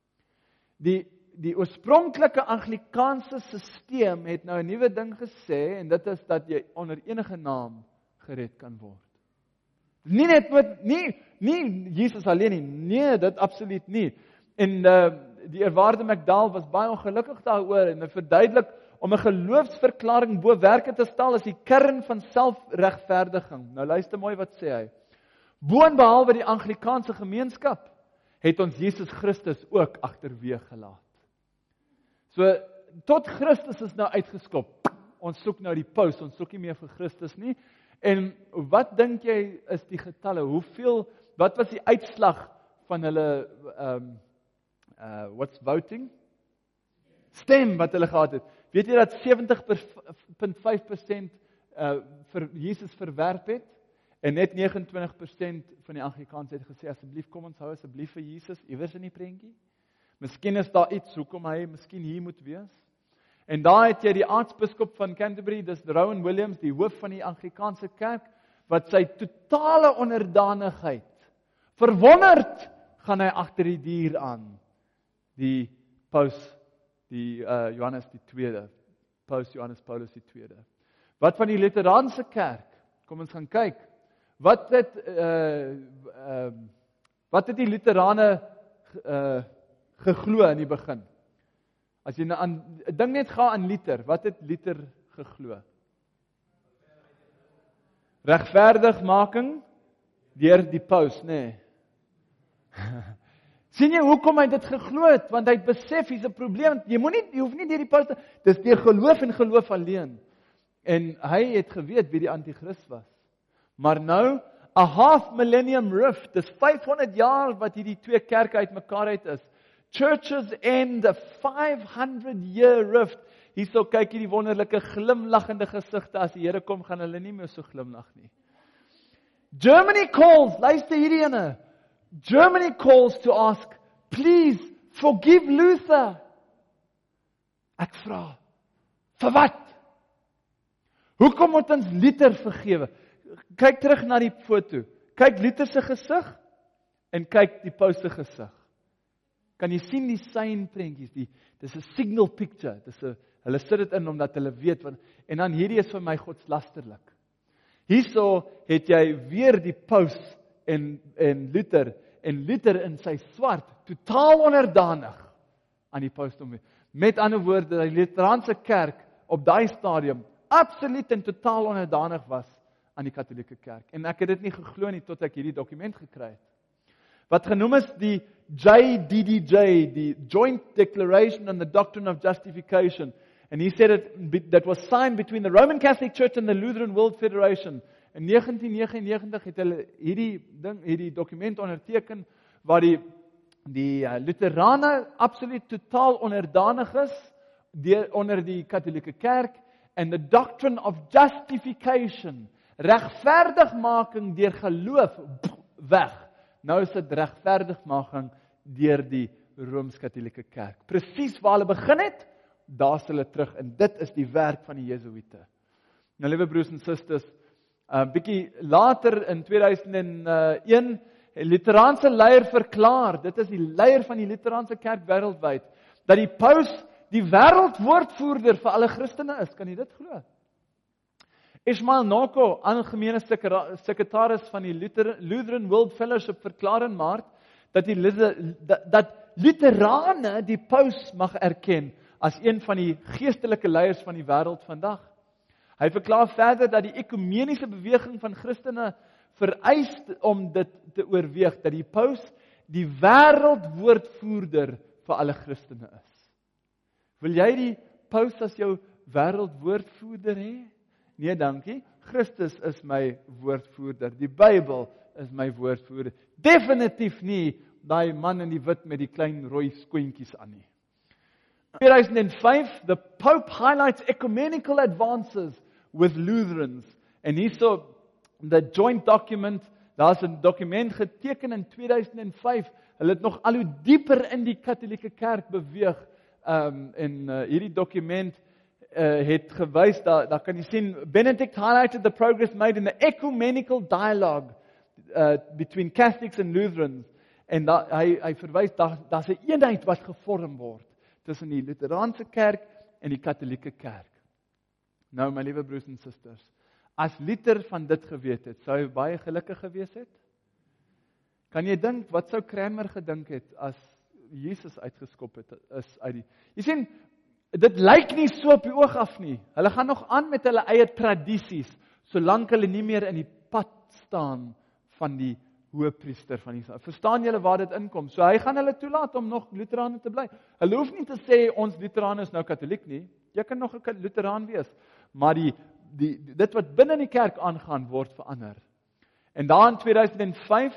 Speaker 1: Die die oorspronklike Anglikaanse stelsel het nou 'n nuwe ding gesê, en dit is dat jy onder enige naam gered kan word. Nie net met nie nie Jesus alleen nie. Nee, dit absoluut nie. En uh, die eerwaarde McDowell was baie ongelukkig daaroor, en hy verduidelik om 'n geloofsverklaring bo werke te stel is die kern van selfregverdiging. Nou luister mooi wat sê hy. Boonbehalwe die Anglikaanse gemeenskap het ons Jesus Christus ook agterweeg gelaat. So tot Christus is nou uitgeskop. Ons soek nou die paus, ons soek nie meer vir Christus nie. En wat dink jy is die getalle? Hoeveel, wat was die uitslag van hulle um, uh, what's voting? Stem wat hulle gehad het. Weet jy dat sewentig komma vyf persent uh, vir Jesus verwerp het? En net vyf negenentwintig persent van die Anglikaanse het gesê, asseblief kom ons hou asseblief vir Jesus iewers in die prentjie. Miskien is daar iets hoekom hy miskien hier moet wees. En daar het jy die aartsbiskop van Canterbury, dis Rowan Williams, die hoof van die Anglikaanse kerk, wat sy totale onderdanigheid, verwonderd gaan hy agter die dier aan. Die paus, die uh, Johannes die tweede, paus Johannes Paulus die tweede. Wat van die Luteraanse kerk? Kom ons gaan kyk. Wat het uh, uh, wat het die Luterane uh, geglo in die begin? As jy nou aan dink net gaan aan Luther, wat het Luther geglo? Regverdigmaking deur die paus, nê? Nee. Sien jy hoekom hy dit geglo het? Want hy het besef hier's 'n probleem. Jy moenie jy hoef nie deur die paus te, dis deur geloof en geloof alleen. En hy het geweet wie die anti-kris was. Maar nou, a half millennium rift, dis vyf honderd jaar wat hierdie twee kerke uitmekaar uit is. Churches end a five hundred year rift. Hierso kyk jy die wonderlike glimlaggende gesigte, as die Here kom, gaan hulle nie meer so glimlag nie. Germany calls, luister hierdie ene. Germany calls to ask, please forgive Luther. Ek vra, vir wat? Hoekom moet ons Luther vergewe? Kyk terug na die foto. Kyk Luther se gesig en kyk die paus se gesig. Kan jy sien die seinprentjies? Die dis 'n signal picture. Dis 'n hulle sit dit in omdat hulle weet wat, en dan hierdie is vir my godslasterlik. Hierso het jy weer die paus en en Luther en Luther in sy swart, totaal onderdanig aan die pausdom. Met ander woorde, die Luteraanse kerk op daai stadium absoluut en totaal onderdanig was aan die Katolieke kerk. En ek het dit nie geglo nie tot ek hierdie dokument gekry het. Wat genoem is die J D D J, die Joint Declaration on the Doctrine of Justification. And he said it, that was signed between the Roman Catholic Church and the Lutheran World Federation. In negentien negenennegentig het hulle hierdie ding, hierdie dokument onderteken waar die die uh, Lutherane absoluut totaal onderdanig is deur onder die Katolieke Kerk en the doctrine of justification, regverdigmaking deur geloof weg. Nou is dit regverdigmaking deur die Rooms-Katolieke Kerk. Presies waar hulle begin het, daar is hulle terug en dit is die werk van die Jesuïte. Nou liewe broers en susters, 'n uh, bietjie later in tweeduisend een, 'n Literaanse leier verklaar, dit is die leier van die Literaanse Kerk wêreldwyd, dat die paus die wêreldwoordvoerder vir alle Christene is. Kan jy dit glo? Ishmael Noko, algemene sekretaris van die Lutheran World Fellowship, verklaar in Maart dat die dat Lutherane die paus mag erken as een van die geestelike leiers van die wêreld vandag. Hy verklaar verder dat die ekumeniese beweging van Christene vereis om dit te oorweeg dat die paus die wêreldwoordvoerder vir alle Christene is. Wil jy die paus as jou wêreldwoordvoerder hê? Nee, dankie. Christus is my woordvoerder. Die Bybel is my woordvoerder. Definitief nie daai man in die wit met die klein rooi skoentjies aan nie. tweeduisend vyf, the Pope highlights ecumenical advances with Lutherans. En hierso, the joint document, daar's 'n dokument geteken in tweeduisend vyf. Hulle het nog al hoe dieper in die Katolieke Kerk beweeg. Um, en uh, hierdie dokument uh, het gewys, daar, daar kan jy sien, Benedict highlighted the progress made in the ecumenical dialogue uh, between Catholics and Lutherans. En da, hy, hy verwys, daar, daar's 'n eenheid wat gevorm word tussen die Luteraanse Kerk en die Katolieke Kerk. Nou, my liewe broers en susters, as Luther van dit geweet het, sou hy baie gelukkig gewees het? Kan jy dink, wat sou Cranmer gedink het, as Jesus uitgeskop het, is uit die... Jy sien, dit lyk nie so op die oog af nie. Hulle gaan nog aan met hulle eie tradisies, solank hulle nie meer in die pad staan van die hoëpriester van Israel. Verstaan julle waar dit inkom? So hy gaan hulle toelaat om nog Lutherane te bly. Hulle hoef nie te sê, ons Lutherane is nou Katoliek nie. Jy kan nog 'n Lutheraan wees. Maar die, die, dit wat binne in die kerk aangaan, word verander. En daar in tweeduisend vyf,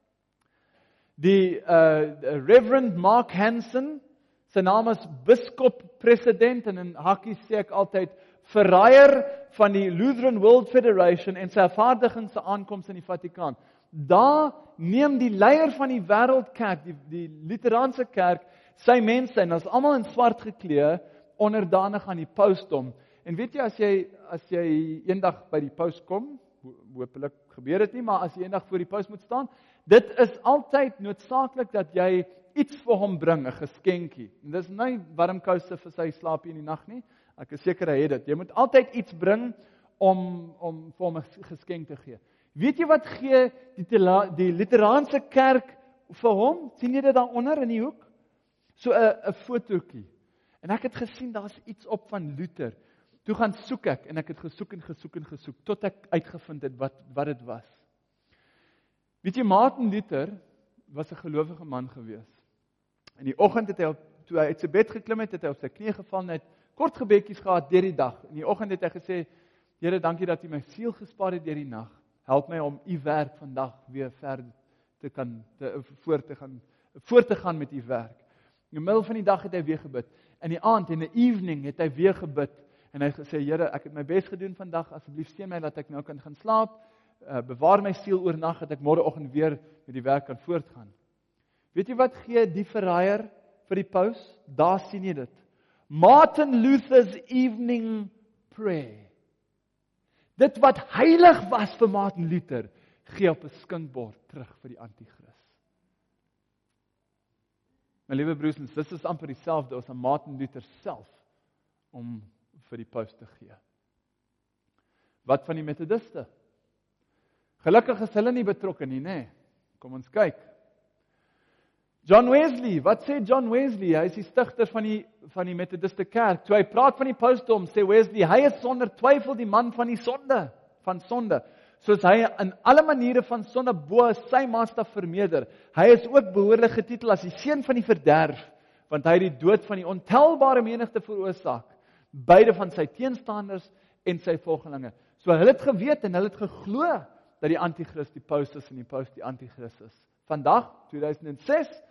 Speaker 1: die uh, Reverend Mark Hansen, sy naam is biskop-president, en in hakkies sê ek altyd, verraaier van die Lutheran World Federation en sy afvaardiging se aankoms in die Vatikaan. Daar neem die leier van die wêreldkerk, die, die Luteraanse kerk, sy mense, en as almal in swart geklee, onderdanig aan die pausdom. En weet jy, as jy, as jy eendag by die paus kom, hopelik gebeur dit nie, maar as jy eendag voor die paus moet staan, dit is altyd noodsaaklik dat jy iets vir hom bring, 'n geskenkie. En dis nie warm kouse vir sy slaapie in die nag nie. Ek is seker hy het dit. Jy moet altyd iets bring om om vir hom 'n geskenk te gee. Weet jy wat gee die, die Luteraanse kerk vir hom? Sien jy dit daaronder in die hoek? So 'n 'n fotootjie. En ek het gesien daar's iets op van Luther. Toe gaan soek ek en ek het gesoek en gesoek en gesoek tot ek uitgevind het wat wat dit was. Weet jy, Martin Luther was 'n gelowige man gewees. In die oggend het hy op, toe hy uit sy bed geklim het, het hy op sy knie geval en het kort gebedjies gehad deur die dag. In die oggend het hy gesê, Here, dankie dat U my siel gespaar het deur die nag. Help my om U werk vandag weer verder te kan te, voort te gaan voort te gaan met U werk. In die middel van die dag het hy weer gebid. In die aand en in die evening het hy weer gebid en hy het gesê, Here, ek het my bes gedoen vandag, asseblief seën my dat ek nou kan gaan slaap. Uh, bewaar my siel oornag dat ek môreoggend weer met die werk kan voortgaan. Weet jy wat gee die verraaier vir die paus? Daar sien jy dit. Martin Luther's evening prayer. Dit wat heilig was vir Martin Luther, gee op 'n skinkbord terug vir die anti-kris. My liewe broers en susters, is amper dieselfde as aan Martin Luther self om vir die paus te gee. Wat van die metodiste? Gelukkig is hulle nie betrokke nie, nê? Nee. Kom ons kyk. John Wesley, wat sê John Wesley? Hy is die stigter van die van die Methodiste kerk. Toe hy praat van die pausdom, sê Wesley, hy is sonder twyfel die man van die sonde, van sonde. Soos hy in alle maniere van sonde bo sy maatstaf vermeerder. Hy is ook behoorlik getitel as die seun van die verderf, want hy het die dood van die ontelbare menigte veroorsaak, beide van sy teenstanders en sy volgelinge. So hulle het geweet en hulle het geglo dat die anti-kris die paus is en die paus die anti-kris is. Vandag, tweeduisend ses,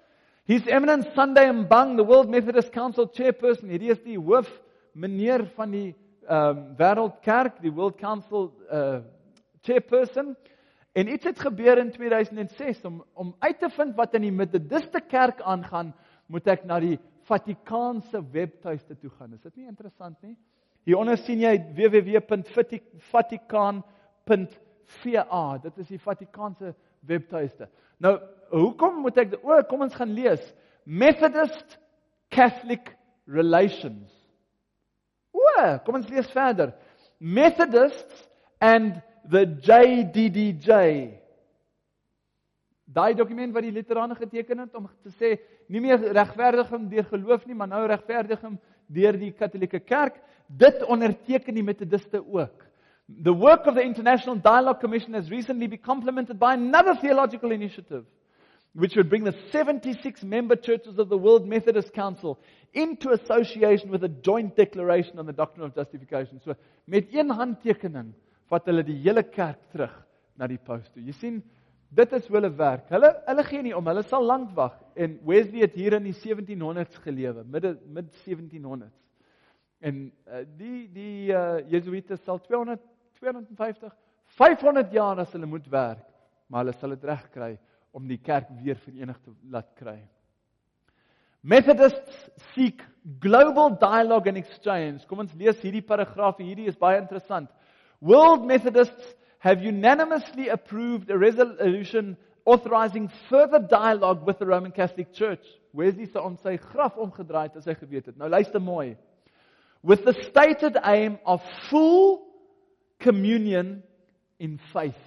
Speaker 1: His Eminence Sunday Mbang, the World Methodist Council chairperson, hierdie is die hoof meneer van die um, Wêreldkerk, die World Council uh, chairperson. En iets het gebeur in tweeduisend ses, om, om uit te vind wat in die Methodiste kerk aangaan, moet ek na die Vatikaanse webtuiste toe gaan. Is dit nie interessant nie? Hieronder sien jy w w w punt vatikaan punt v a, dit is die Vatikaanse webtuiste. Nou, hoekom moet ek, o, kom ons gaan lees, Methodist Catholic Relations. O, kom ons lees verder. Methodists and the J D D J. Daai dokument wat die Luterane geteken het om te sê, nie meer regverdiging deur geloof nie, maar nou regverdiging deur die Katolieke Kerk, dit onderteken die Methodiste ook. The work of the International Dialogue Commission has recently been complemented by another theological initiative, which would bring the seventy-six member churches of the World Methodist Council into association with a joint declaration on the doctrine of justification. So, met een handtekening, vat hulle die hele kerk terug na die paus toe. Jy sien, dit is hulle werk. Hulle, hulle gee nie om, hulle sal lank wag. En Wesley het hier in die sewentien honderd's gelewe, mid, mid sewentien honderd's. En uh, die, die uh, Jesuite sal tweehonderd, tweehonderdvyftig, vyfhonderd jaar as hulle moet werk, maar hulle sal dit reg kry om die kerk weer verenig te laat kry. Methodists seek global dialogue and exchange. Kom ons lees hierdie paragraaf, hierdie is baie interessant. World Methodists have unanimously approved a resolution authorizing further dialogue with the Roman Catholic Church. Wesley se om sy graf omgedraai het as hy geweet het. Nou luister mooi. With the stated aim of full communion in faith.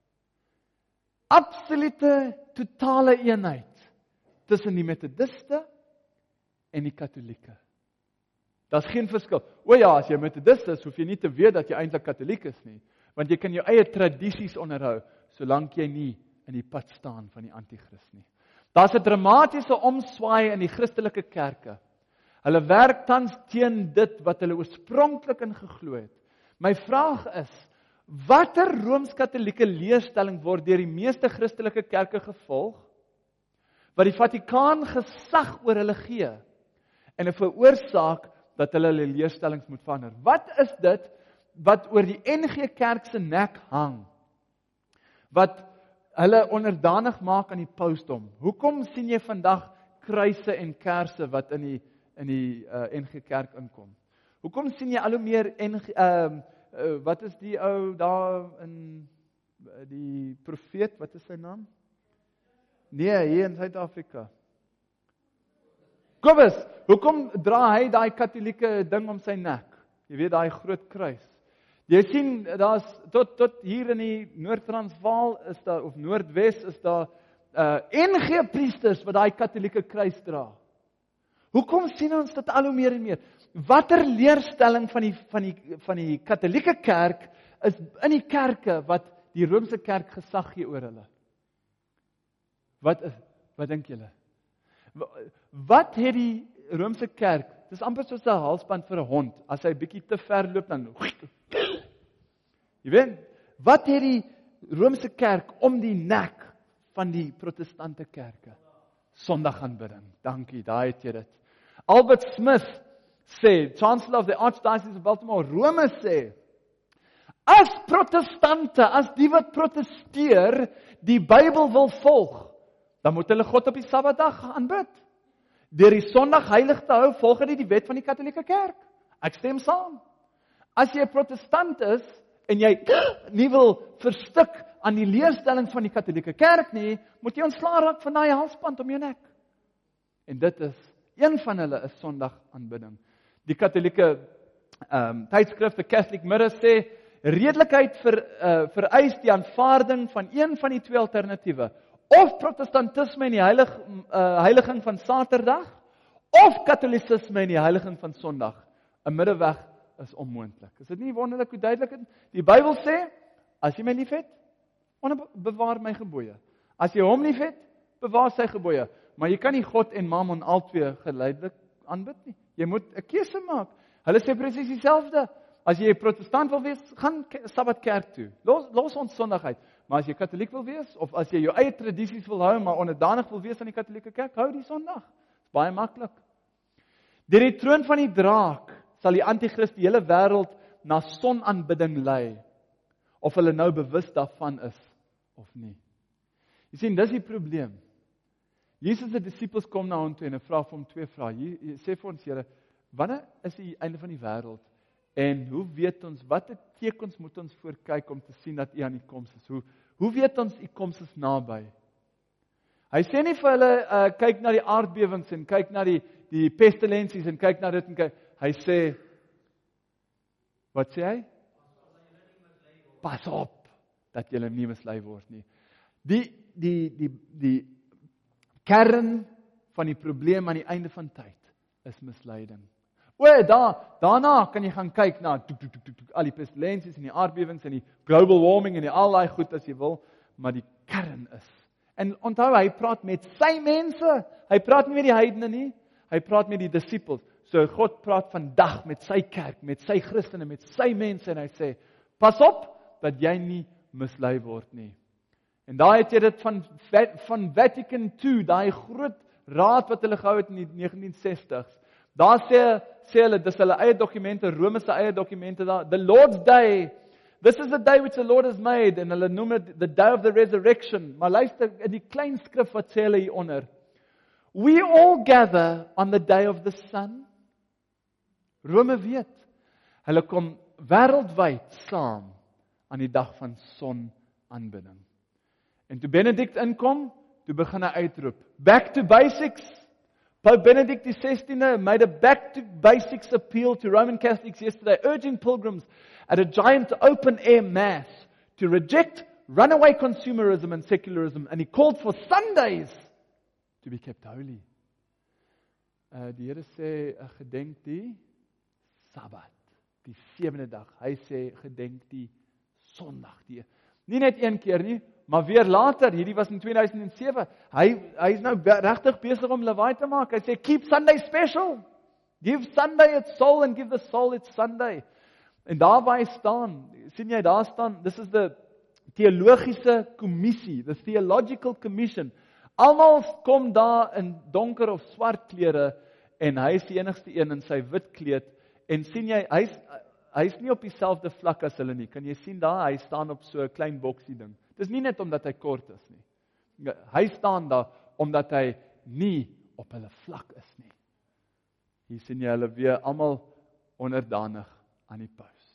Speaker 1: Absolute, totale eenheid tussen die Methodiste en die Katolieke. Daar's geen verskil. O ja, as jy Methodist is, hoef jy nie te weet dat jy eintlik Katoliek is nie, want jy kan jou eie tradisies onderhou, solank jy nie in die pad staan van die anti-kris nie. Daar's 'n dramatiese omswaai in die Christelike kerke. Hulle werk tans teen dit wat hulle oorspronklik in geglo het. My vraag is, watter Rooms-Katolieke leerstelling word deur die meeste Christelike kerke gevolg, wat die Vatikaan gesag oor hulle gee, en 'n veroorsaak dat hulle hulle leerstellings moet verander? Wat is dit wat oor die N G Kerk se nek hang, wat hulle onderdanig maak aan die pausdom? Hoekom sien jy vandag kruise en kersse wat in die in die uh, N G Kerk inkom? Hoekom sien jy al hoe meer N G, uh, uh, wat is die ou daar in uh, die profeet, wat is sy naam? Nee, hier in Suid-Afrika. Kobus, hoekom dra hy daai katolieke ding om sy nek? Jy weet, daai groot kruis. Jy sien, daar's tot tot hier in die Noord-Transvaal is daar, of Noordwes is daar uh, N G priesters wat daai katolieke kruis dra. Hoekom sien ons dit al hoe meer en meer? Watter leerstelling van die van die van die Katolieke Kerk is in die kerke wat die Romeinse Kerk gesag gee oor hulle? Wat is wat dink julle? Wat het die Romeinse Kerk? Dis amper soos 'n halsband vir 'n hond. As hy bietjie te ver loop dan jy weet, wat het die Romeinse Kerk om die nek van die protestante kerke? Sondagaanbidding. Dankie, daai het jy dit. Albert Smith sê, Chancellor of the Archdiocese of Baltimore, Rome sê, as protestante, as die wat protesteer, die Bybel wil volg, dan moet hulle God op die Sabbatdag aanbid. Deur die Sondag heilig te hou, volg hulle die wet van die Katolieke Kerk. Ek stem saam. As jy 'n protestant is en jy nie wil verstik aan die leerstelling van die Katolieke Kerk nie, moet jy ontslaa raak van daai halsband om jou nek. En dit is een van hulle is Sondag aanbidding. Die Katolieke um, tydskrif The Catholic Mirror sê redelikheid vir uh, vereis die aanvaarding van een van die twee alternatiewe. Of protestantisme en die heilig, uh, heiliging van Saterdag, of Katolicisme en die heiliging van Sondag. 'n Middeweg is onmoontlik. Is dit nie wonderlik hoe duidelik dit? Die Bybel sê, as jy my liefhet, bewaar my gebooie. As jy hom liefhet, bewaar sy gebooie. Maar jy kan nie God en Mammon albei geleidelik aanbid nie. Jy moet 'n keuse maak. Hulle sê presies dieselfde. As jy protestant wil wees, gaan Sabbat kerk toe. Los, los ons Sondag uit. Maar as jy katoliek wil wees, of as jy jou eie tradisies wil hou, maar onderdanig wil wees aan die katolieke kerk, hou die Sondag. Dis baie maklik. Deur die troon van die draak sal die anti-kris die hele wêreld na sonaanbidding lei, of hulle nou bewus daarvan is of nie. Jy sien, dis die probleem. Jesus se disippels kom na hom toe en hy vra vir hom twee vrae. Hy sê vir ons, Here, wanneer is die einde van die wêreld? En hoe weet ons, watter tekens moet ons voorkyk om te sien dat U aan die koms is? Hoe, hoe weet ons U koms is naby? Hy sê nie vir hulle, uh, kyk na die aardbewings en kyk na die, die pestilensies en kyk na dit en kyk. Hy sê, wat sê hy? Pas op, dat julle nie mislei word nie. Die, die, die, die kern van die probleem aan die einde van tyd is misleiding. O, daar, daarna kan jy gaan kyk na toek, toek, toek, toek, al die pestilensies en die aardbewings en die global warming en die al daai goed as jy wil, maar die kern is. En onthou, hy praat met sy mense. Hy praat nie met die heidene nie. Hy praat met die disippels. So God praat vandag met sy kerk, met sy Christene, met sy mense en hy sê, pas op dat jy nie mislei word nie. En daar het jy dit van, van Vatican twee, daai groot raad wat hulle gehou het in die negentien sestigs. Daar sê, sê hulle, dis hulle eie dokumente, Rome se eie dokumente daar, the Lord's Day, this is the day which the Lord has made, en hulle noem dit the day of the resurrection. Maar luister, in die klein skrif wat sê hulle hieronder, we all gather on the day of the sun. Rome weet, hulle kom wêreldwyd saam aan die dag van sonaanbidding. En toe Benedict inkom, toe begin hy uitroep, back to basics. Pope Benedict the sixteenth made a back to basics appeal to Roman Catholics yesterday, urging pilgrims at a giant open-air mass to reject runaway consumerism and secularism, and he called for Sundays to be kept holy. Uh, die Here sê, uh, gedenk die Sabbat, die sewende dag. Hy sê, gedenk die Sondag. Die, nie net een keer nie, maar weer later, hierdie was in twee duisend sewe, hy, hy is nou regtig besig om lawaai te maak. Hy sê, keep Sunday special. Give Sunday its soul and give the soul its Sunday. En daar waar hy staan, sien jy daar staan, this is the theologiese kommissie, the theological commission. Almal kom daar in donker of swart klere en hy is die enigste een in sy wit kleed. En sien jy, hy is, hy is nie op dieselfde vlak as hulle nie. Kan jy sien daar, hy staan op so 'n klein boksie ding. Dis nie net omdat hy kort is nie. Hy staan daar omdat hy nie op hulle vlak is nie. Hier sien jy hulle weer almal onderdanig aan die paus.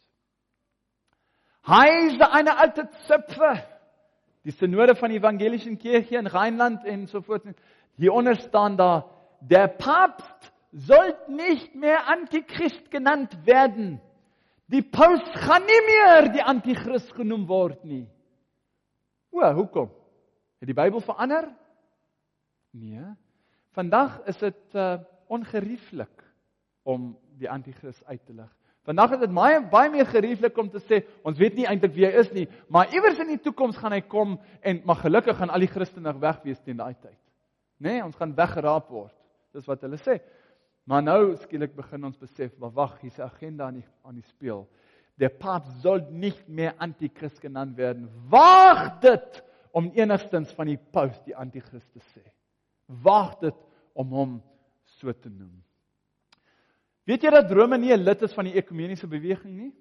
Speaker 1: Hy is eine alte Zöpfe. Die Synode van die Evangelischen Kirche in Rheinland en so voort. Hieronder staan da, der Papst sollte nicht mehr Antichrist genannt werden. Die paus gaan nie meer die Antichrist genoem word nie. O, hoekom? Het die Bybel verander? Nee. Vandag is dit uh, ongerieflik om die Antichrist uit te lig. Vandag is dit baie, baie meer gerieflik om te sê, ons weet nie eintlik wie hy is nie, maar iewers in die toekoms gaan hy kom en maar gelukkig gaan al die Christene weg wees teen daai tyd. Nee, ons gaan weggeraap word. Dis wat hulle sê. Maar nou skielik begin ons besef, maar wag, hier's 'n agenda aan die aan die speel. Der Papst soll nicht mehr Antichrist genannt werden. Waag dit om enigstens van die paus die Antichrist te sê. Waag dit om hom so te noem. Weet jy dat Rome nie 'n lid is van die ekumeniese beweging nie?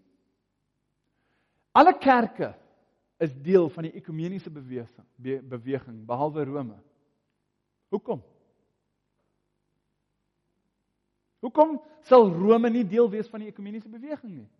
Speaker 1: Alle kerke is deel van die ekumeniese beweging, be, beweging behalwe Rome. Hoekom? Hoekom sal Rome nie deel wees van die ekumeniese beweging nie?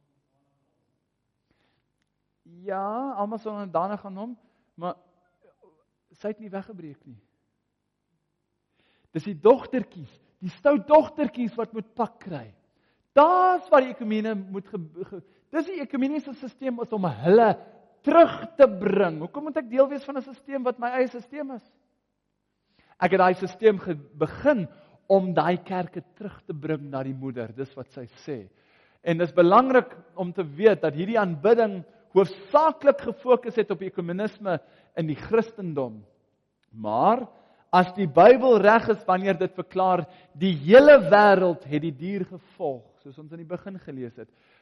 Speaker 1: Ja, almal sal onderdanig aan hom, maar sy het nie weggebreek nie. Dis die dogtertjies, die stout dogtertjies wat moet pak kry. Daar's waar die ekumene moet ge, ge, dis die ekumeniese stelsel is om hulle terug te bring. Hoekom moet ek deel wees van 'n stelsel wat my eie stelsel is? Ek het daai stelsel begin om daai kerke terug te bring na die moeder, dis wat sy sê. En dis belangrik om te weet dat hierdie aanbidding hoofsaaklik gefokus het op ekumenisme in die Christendom. Maar as die Bybel reg is wanneer dit verklaar, die hele wêreld het die dier gevolg, soos ons in die begin gelees het,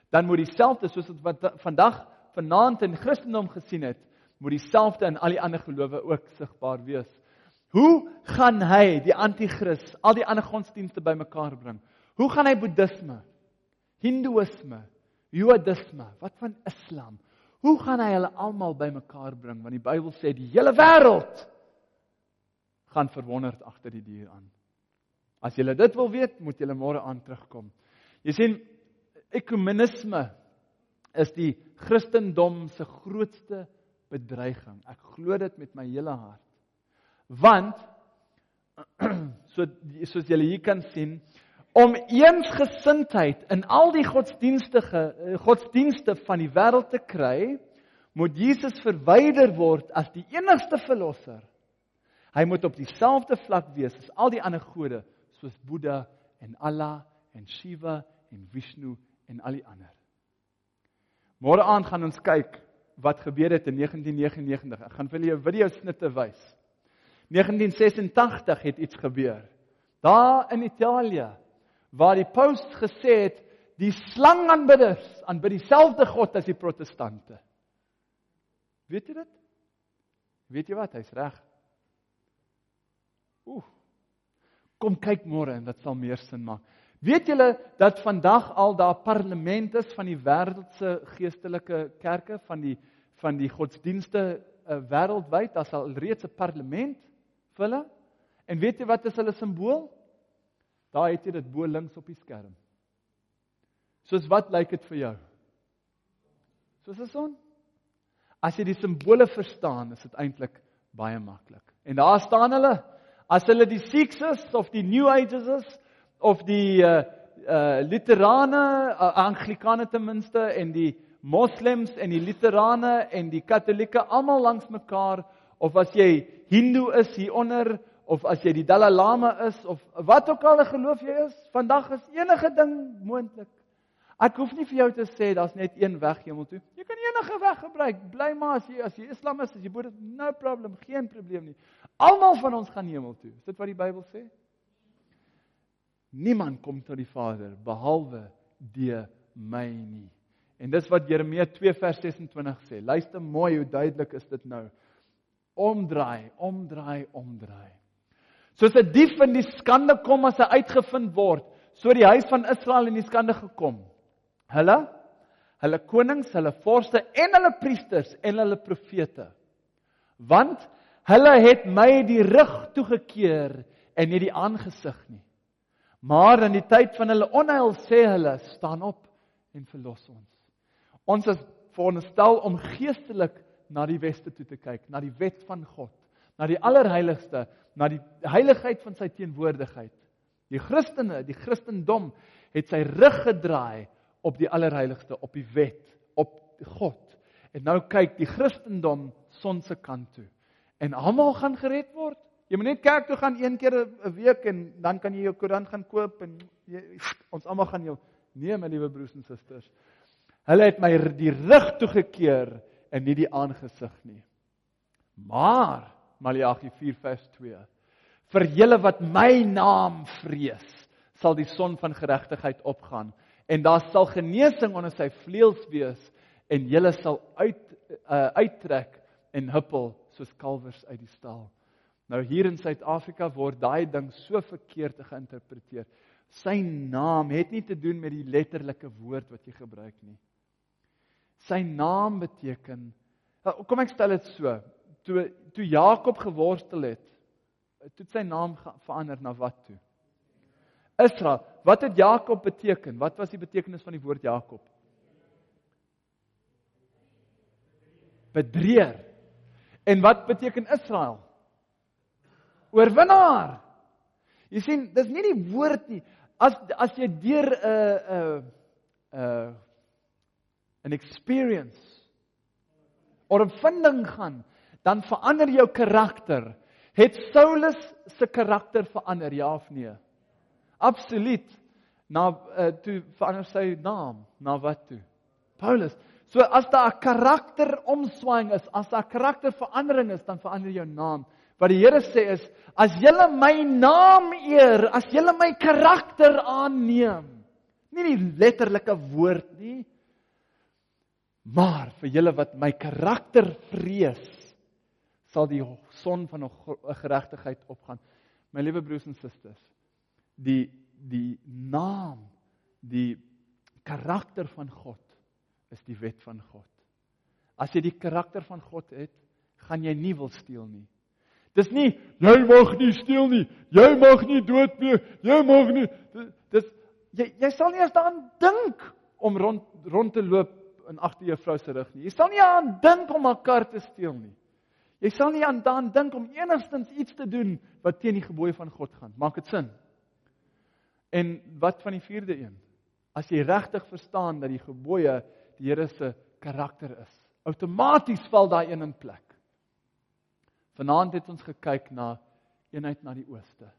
Speaker 1: dan moet dieselfde, soos wat vandag, vanaand in Christendom gesien het, moet dieselfde in al die ander gelowe ook sigbaar wees. Hoe gaan hy, die antichrist, al die ander godsdienste bymekaar bring? Hoe gaan hy boeddhisme, hindoeïsme, joodisme, wat van islam? Hoe gaan hy hulle almal bymekaar bring? Want die Bybel sê, die hele wêreld gaan verwonderd agter die dier aan. As julle dit wil weet, moet julle môre aan terugkom. Jy sien, ekumenisme is die Christendom se grootste bedreiging. Ek glo dit met my hele hart. Want, so, soos julle hier kan sien, om eensgesindheid in al die godsdienstige godsdienste van die wêreld te kry, moet Jesus verwyder word as die enigste verlosser. Hy moet op dieselfde vlak wees as al die ander gode, soos Boeddha en Allah en Shiva en Vishnu en al die ander. Môre aand gaan ons kyk wat gebeur het in negentien negenennegentig. Ek gaan vir julle 'n video snitte wys. negentien sesentagtig het iets gebeur. Daar in Italië, waar die paus gesê het, die slangaanbidders aanbid dieselfde God as die protestante. Weet jy dit? Weet jy wat? Hy's reg. Oeh. Kom kyk môre en dit sal meer sin maak. Weet julle dat vandag al daar parlement is van die wêreldse geestelike kerke, van die van die godsdienste uh, wêreldwyd, daar's al reeds 'n parlement vir hulle. En weet jy wat is hulle simbool? Daar het jy dit bo links op die skerm. Soos wat lyk dit vir jou? Soos 'n son? As jy die simbole verstaan, is dit eintlik baie maklik. En daar staan hulle, as hulle die Sikhs is, of die New Ages is, of die uh, uh, Lutherane, uh, Anglikane ten minste, en die Moslems en die Lutherane en die Katolieke almal langs mekaar, of as jy Hindu is hieronder, of as jy die Dalai Lama is, of wat ook al 'n geloof jy is, vandag is enige ding moontlik. Ek hoef nie vir jou te sê, daar's net een weg hemel toe. Jy kan enige weg gebruik, bly maar as jy, as jy Islam is, as jy Boeddha, no problem, geen probleem nie. Almal van ons gaan hemel toe, is dit wat die Bybel sê? Niemand kom tot die Vader, behalwe deur my nie. En dis wat Jeremia twee vers sesentwintig sê. Luister mooi, hoe duidelik is dit nou. Omdraai, omdraai, omdraai. Soos 'n dief in die skande kom as hy uitgevind word, so die huis van Israel in die skande gekom. Hulle, hulle konings, hulle vorste en hulle priesters en hulle profete. Want hulle het my die rug toegekeer en nie die aangesig nie. Maar in die tyd van hulle onheil sê hulle, staan op en verlos ons. Ons is veronderstel om geestelik na die weste toe te kyk, na die wet van God, na die allerheiligste, na die heiligheid van sy teenwoordigheid. Die Christene, die Christendom, het sy rug gedraai op die allerheiligste, op die wet, op God. En nou kyk die Christendom son se kant toe. En almal gaan gered word. Jy moet net kerk toe gaan een keer 'n week en dan kan jy jou koerant gaan koop en jy, ons almal gaan jou, nee my liewe broers en susters. Hulle het my die rug toegekeer en nie die aangesig nie. Maar, Maleagi vier vers twee, vir julle wat my naam vrees, sal die son van geregtigheid opgaan, en daar sal genesing onder sy vleuels wees, en julle sal uit, uh, uittrek en huppel, soos kalwers uit die stal. Nou hier in Suid-Afrika word daai ding so verkeerd geïnterpreteer. Sy naam het nie te doen met die letterlike woord wat jy gebruik nie. Sy naam beteken, kom ek stel dit so, toe, toe Jakob geworstel het, toe sy naam verander na wat toe? Israel, wat het Jakob beteken? Wat was die betekenis van die woord Jakob? Bedrieër. En wat beteken Israel? Oorwinnaar. Jy sien, dis nie die woord nie. As as jy deur 'n uh, 'n uh, uh, 'n experience of 'n vinding gaan, dan verander jou karakter. Het Saulus se karakter verander, ja of nee? Absoluut. Na uh, toe verander sy naam, na wat toe? Paulus. So as daar 'n karakteromswaaiing is, as daar 'n karakterverandering is, dan verander jou naam. Wat die Here sê is, as julle my naam eer, as julle my karakter aanneem, nie die letterlike woord nie, Maar vir julle wat my karakter vrees, sal die son van 'n geregtigheid opgaan. My liewe broers en susters, die die naam, die karakter van God is die wet van God. As jy die karakter van God het, gaan jy nie wil steel nie. Dis nie, jy mag nie steel nie, jy mag nie doodpleeg, jy mag nie, dis, jy, jy sal nie eens daaraan dink om rond, rond te loop en agter jou vrou se rug nie. Jy sal nie aan dink om haar kar te steel nie. Jy sal nie aan daaraan dink om enigstens iets te doen wat teen die gebooie van God gaan. Maak dit sin? En wat van die vierde een? As jy regtig verstaan dat die gebooie die Here se karakter is, outomaties val daai een in plek. Vanaand het ons gekyk na eenheid na die ooste.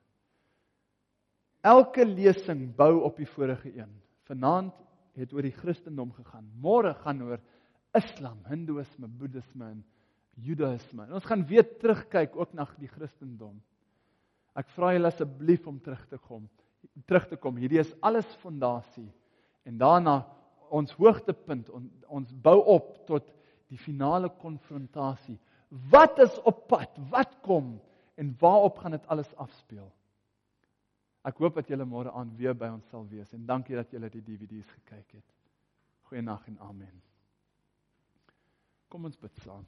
Speaker 1: Elke lesing bou op die vorige een. Vanaand het oor die Christendom gegaan. Môre gaan oor Islam, Hindoeïsme, Boeddhisme en Judaïsme. En ons gaan weer terugkyk ook na die Christendom. Ek vra julle asseblief om terug te kom. Terug te kom. Hierdie is alles fondasie. En daarna ons hoogtepunt, on, ons bou op tot die finale konfrontasie. Wat is op pad? Wat kom? En waarop gaan dit alles afspeel? Ek hoop dat julle môre aan weer by ons sal wees. En dankie dat julle die D V D's gekyk het. Goeienaand en amen. Kom ons bid saam.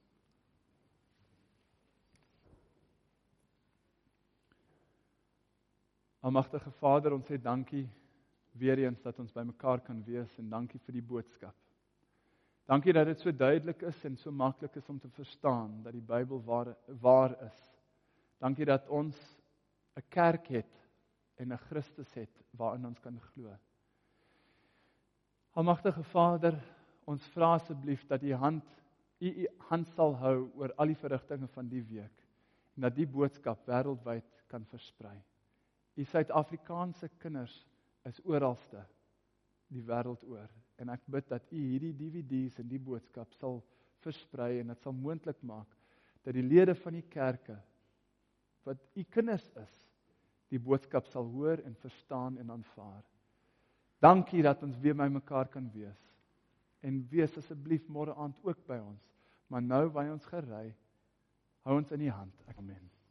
Speaker 1: Almagtige Vader, ons sê dankie weer eens dat ons by mekaar kan wees en dankie vir die boodskap. Dankie dat dit so duidelik is en so maklik is om te verstaan dat die Bybel waar, waar is. Dankie dat ons 'n kerk het en 'n Christus het waarin ons kan glo. Almagtige Vader, ons vra asseblief dat U hand, U U hand sal hou oor al die verrigtinge van die week en dat die boodskap wêreldwyd kan versprei. Die Suid-Afrikaanse kinders is oralste die wêreld oor. En ek bid dat U hierdie D V D's en die boodskap sal versprei en dit sal moontlik maak dat die lede van die kerke wat U kinders is, die boodskap sal hoor en verstaan en aanvaar. Dankie dat ons weer by mekaar kan wees. En wees asseblief môre aand ook by ons. Maar nou by ons gerei, hou ons in U hand. Amen.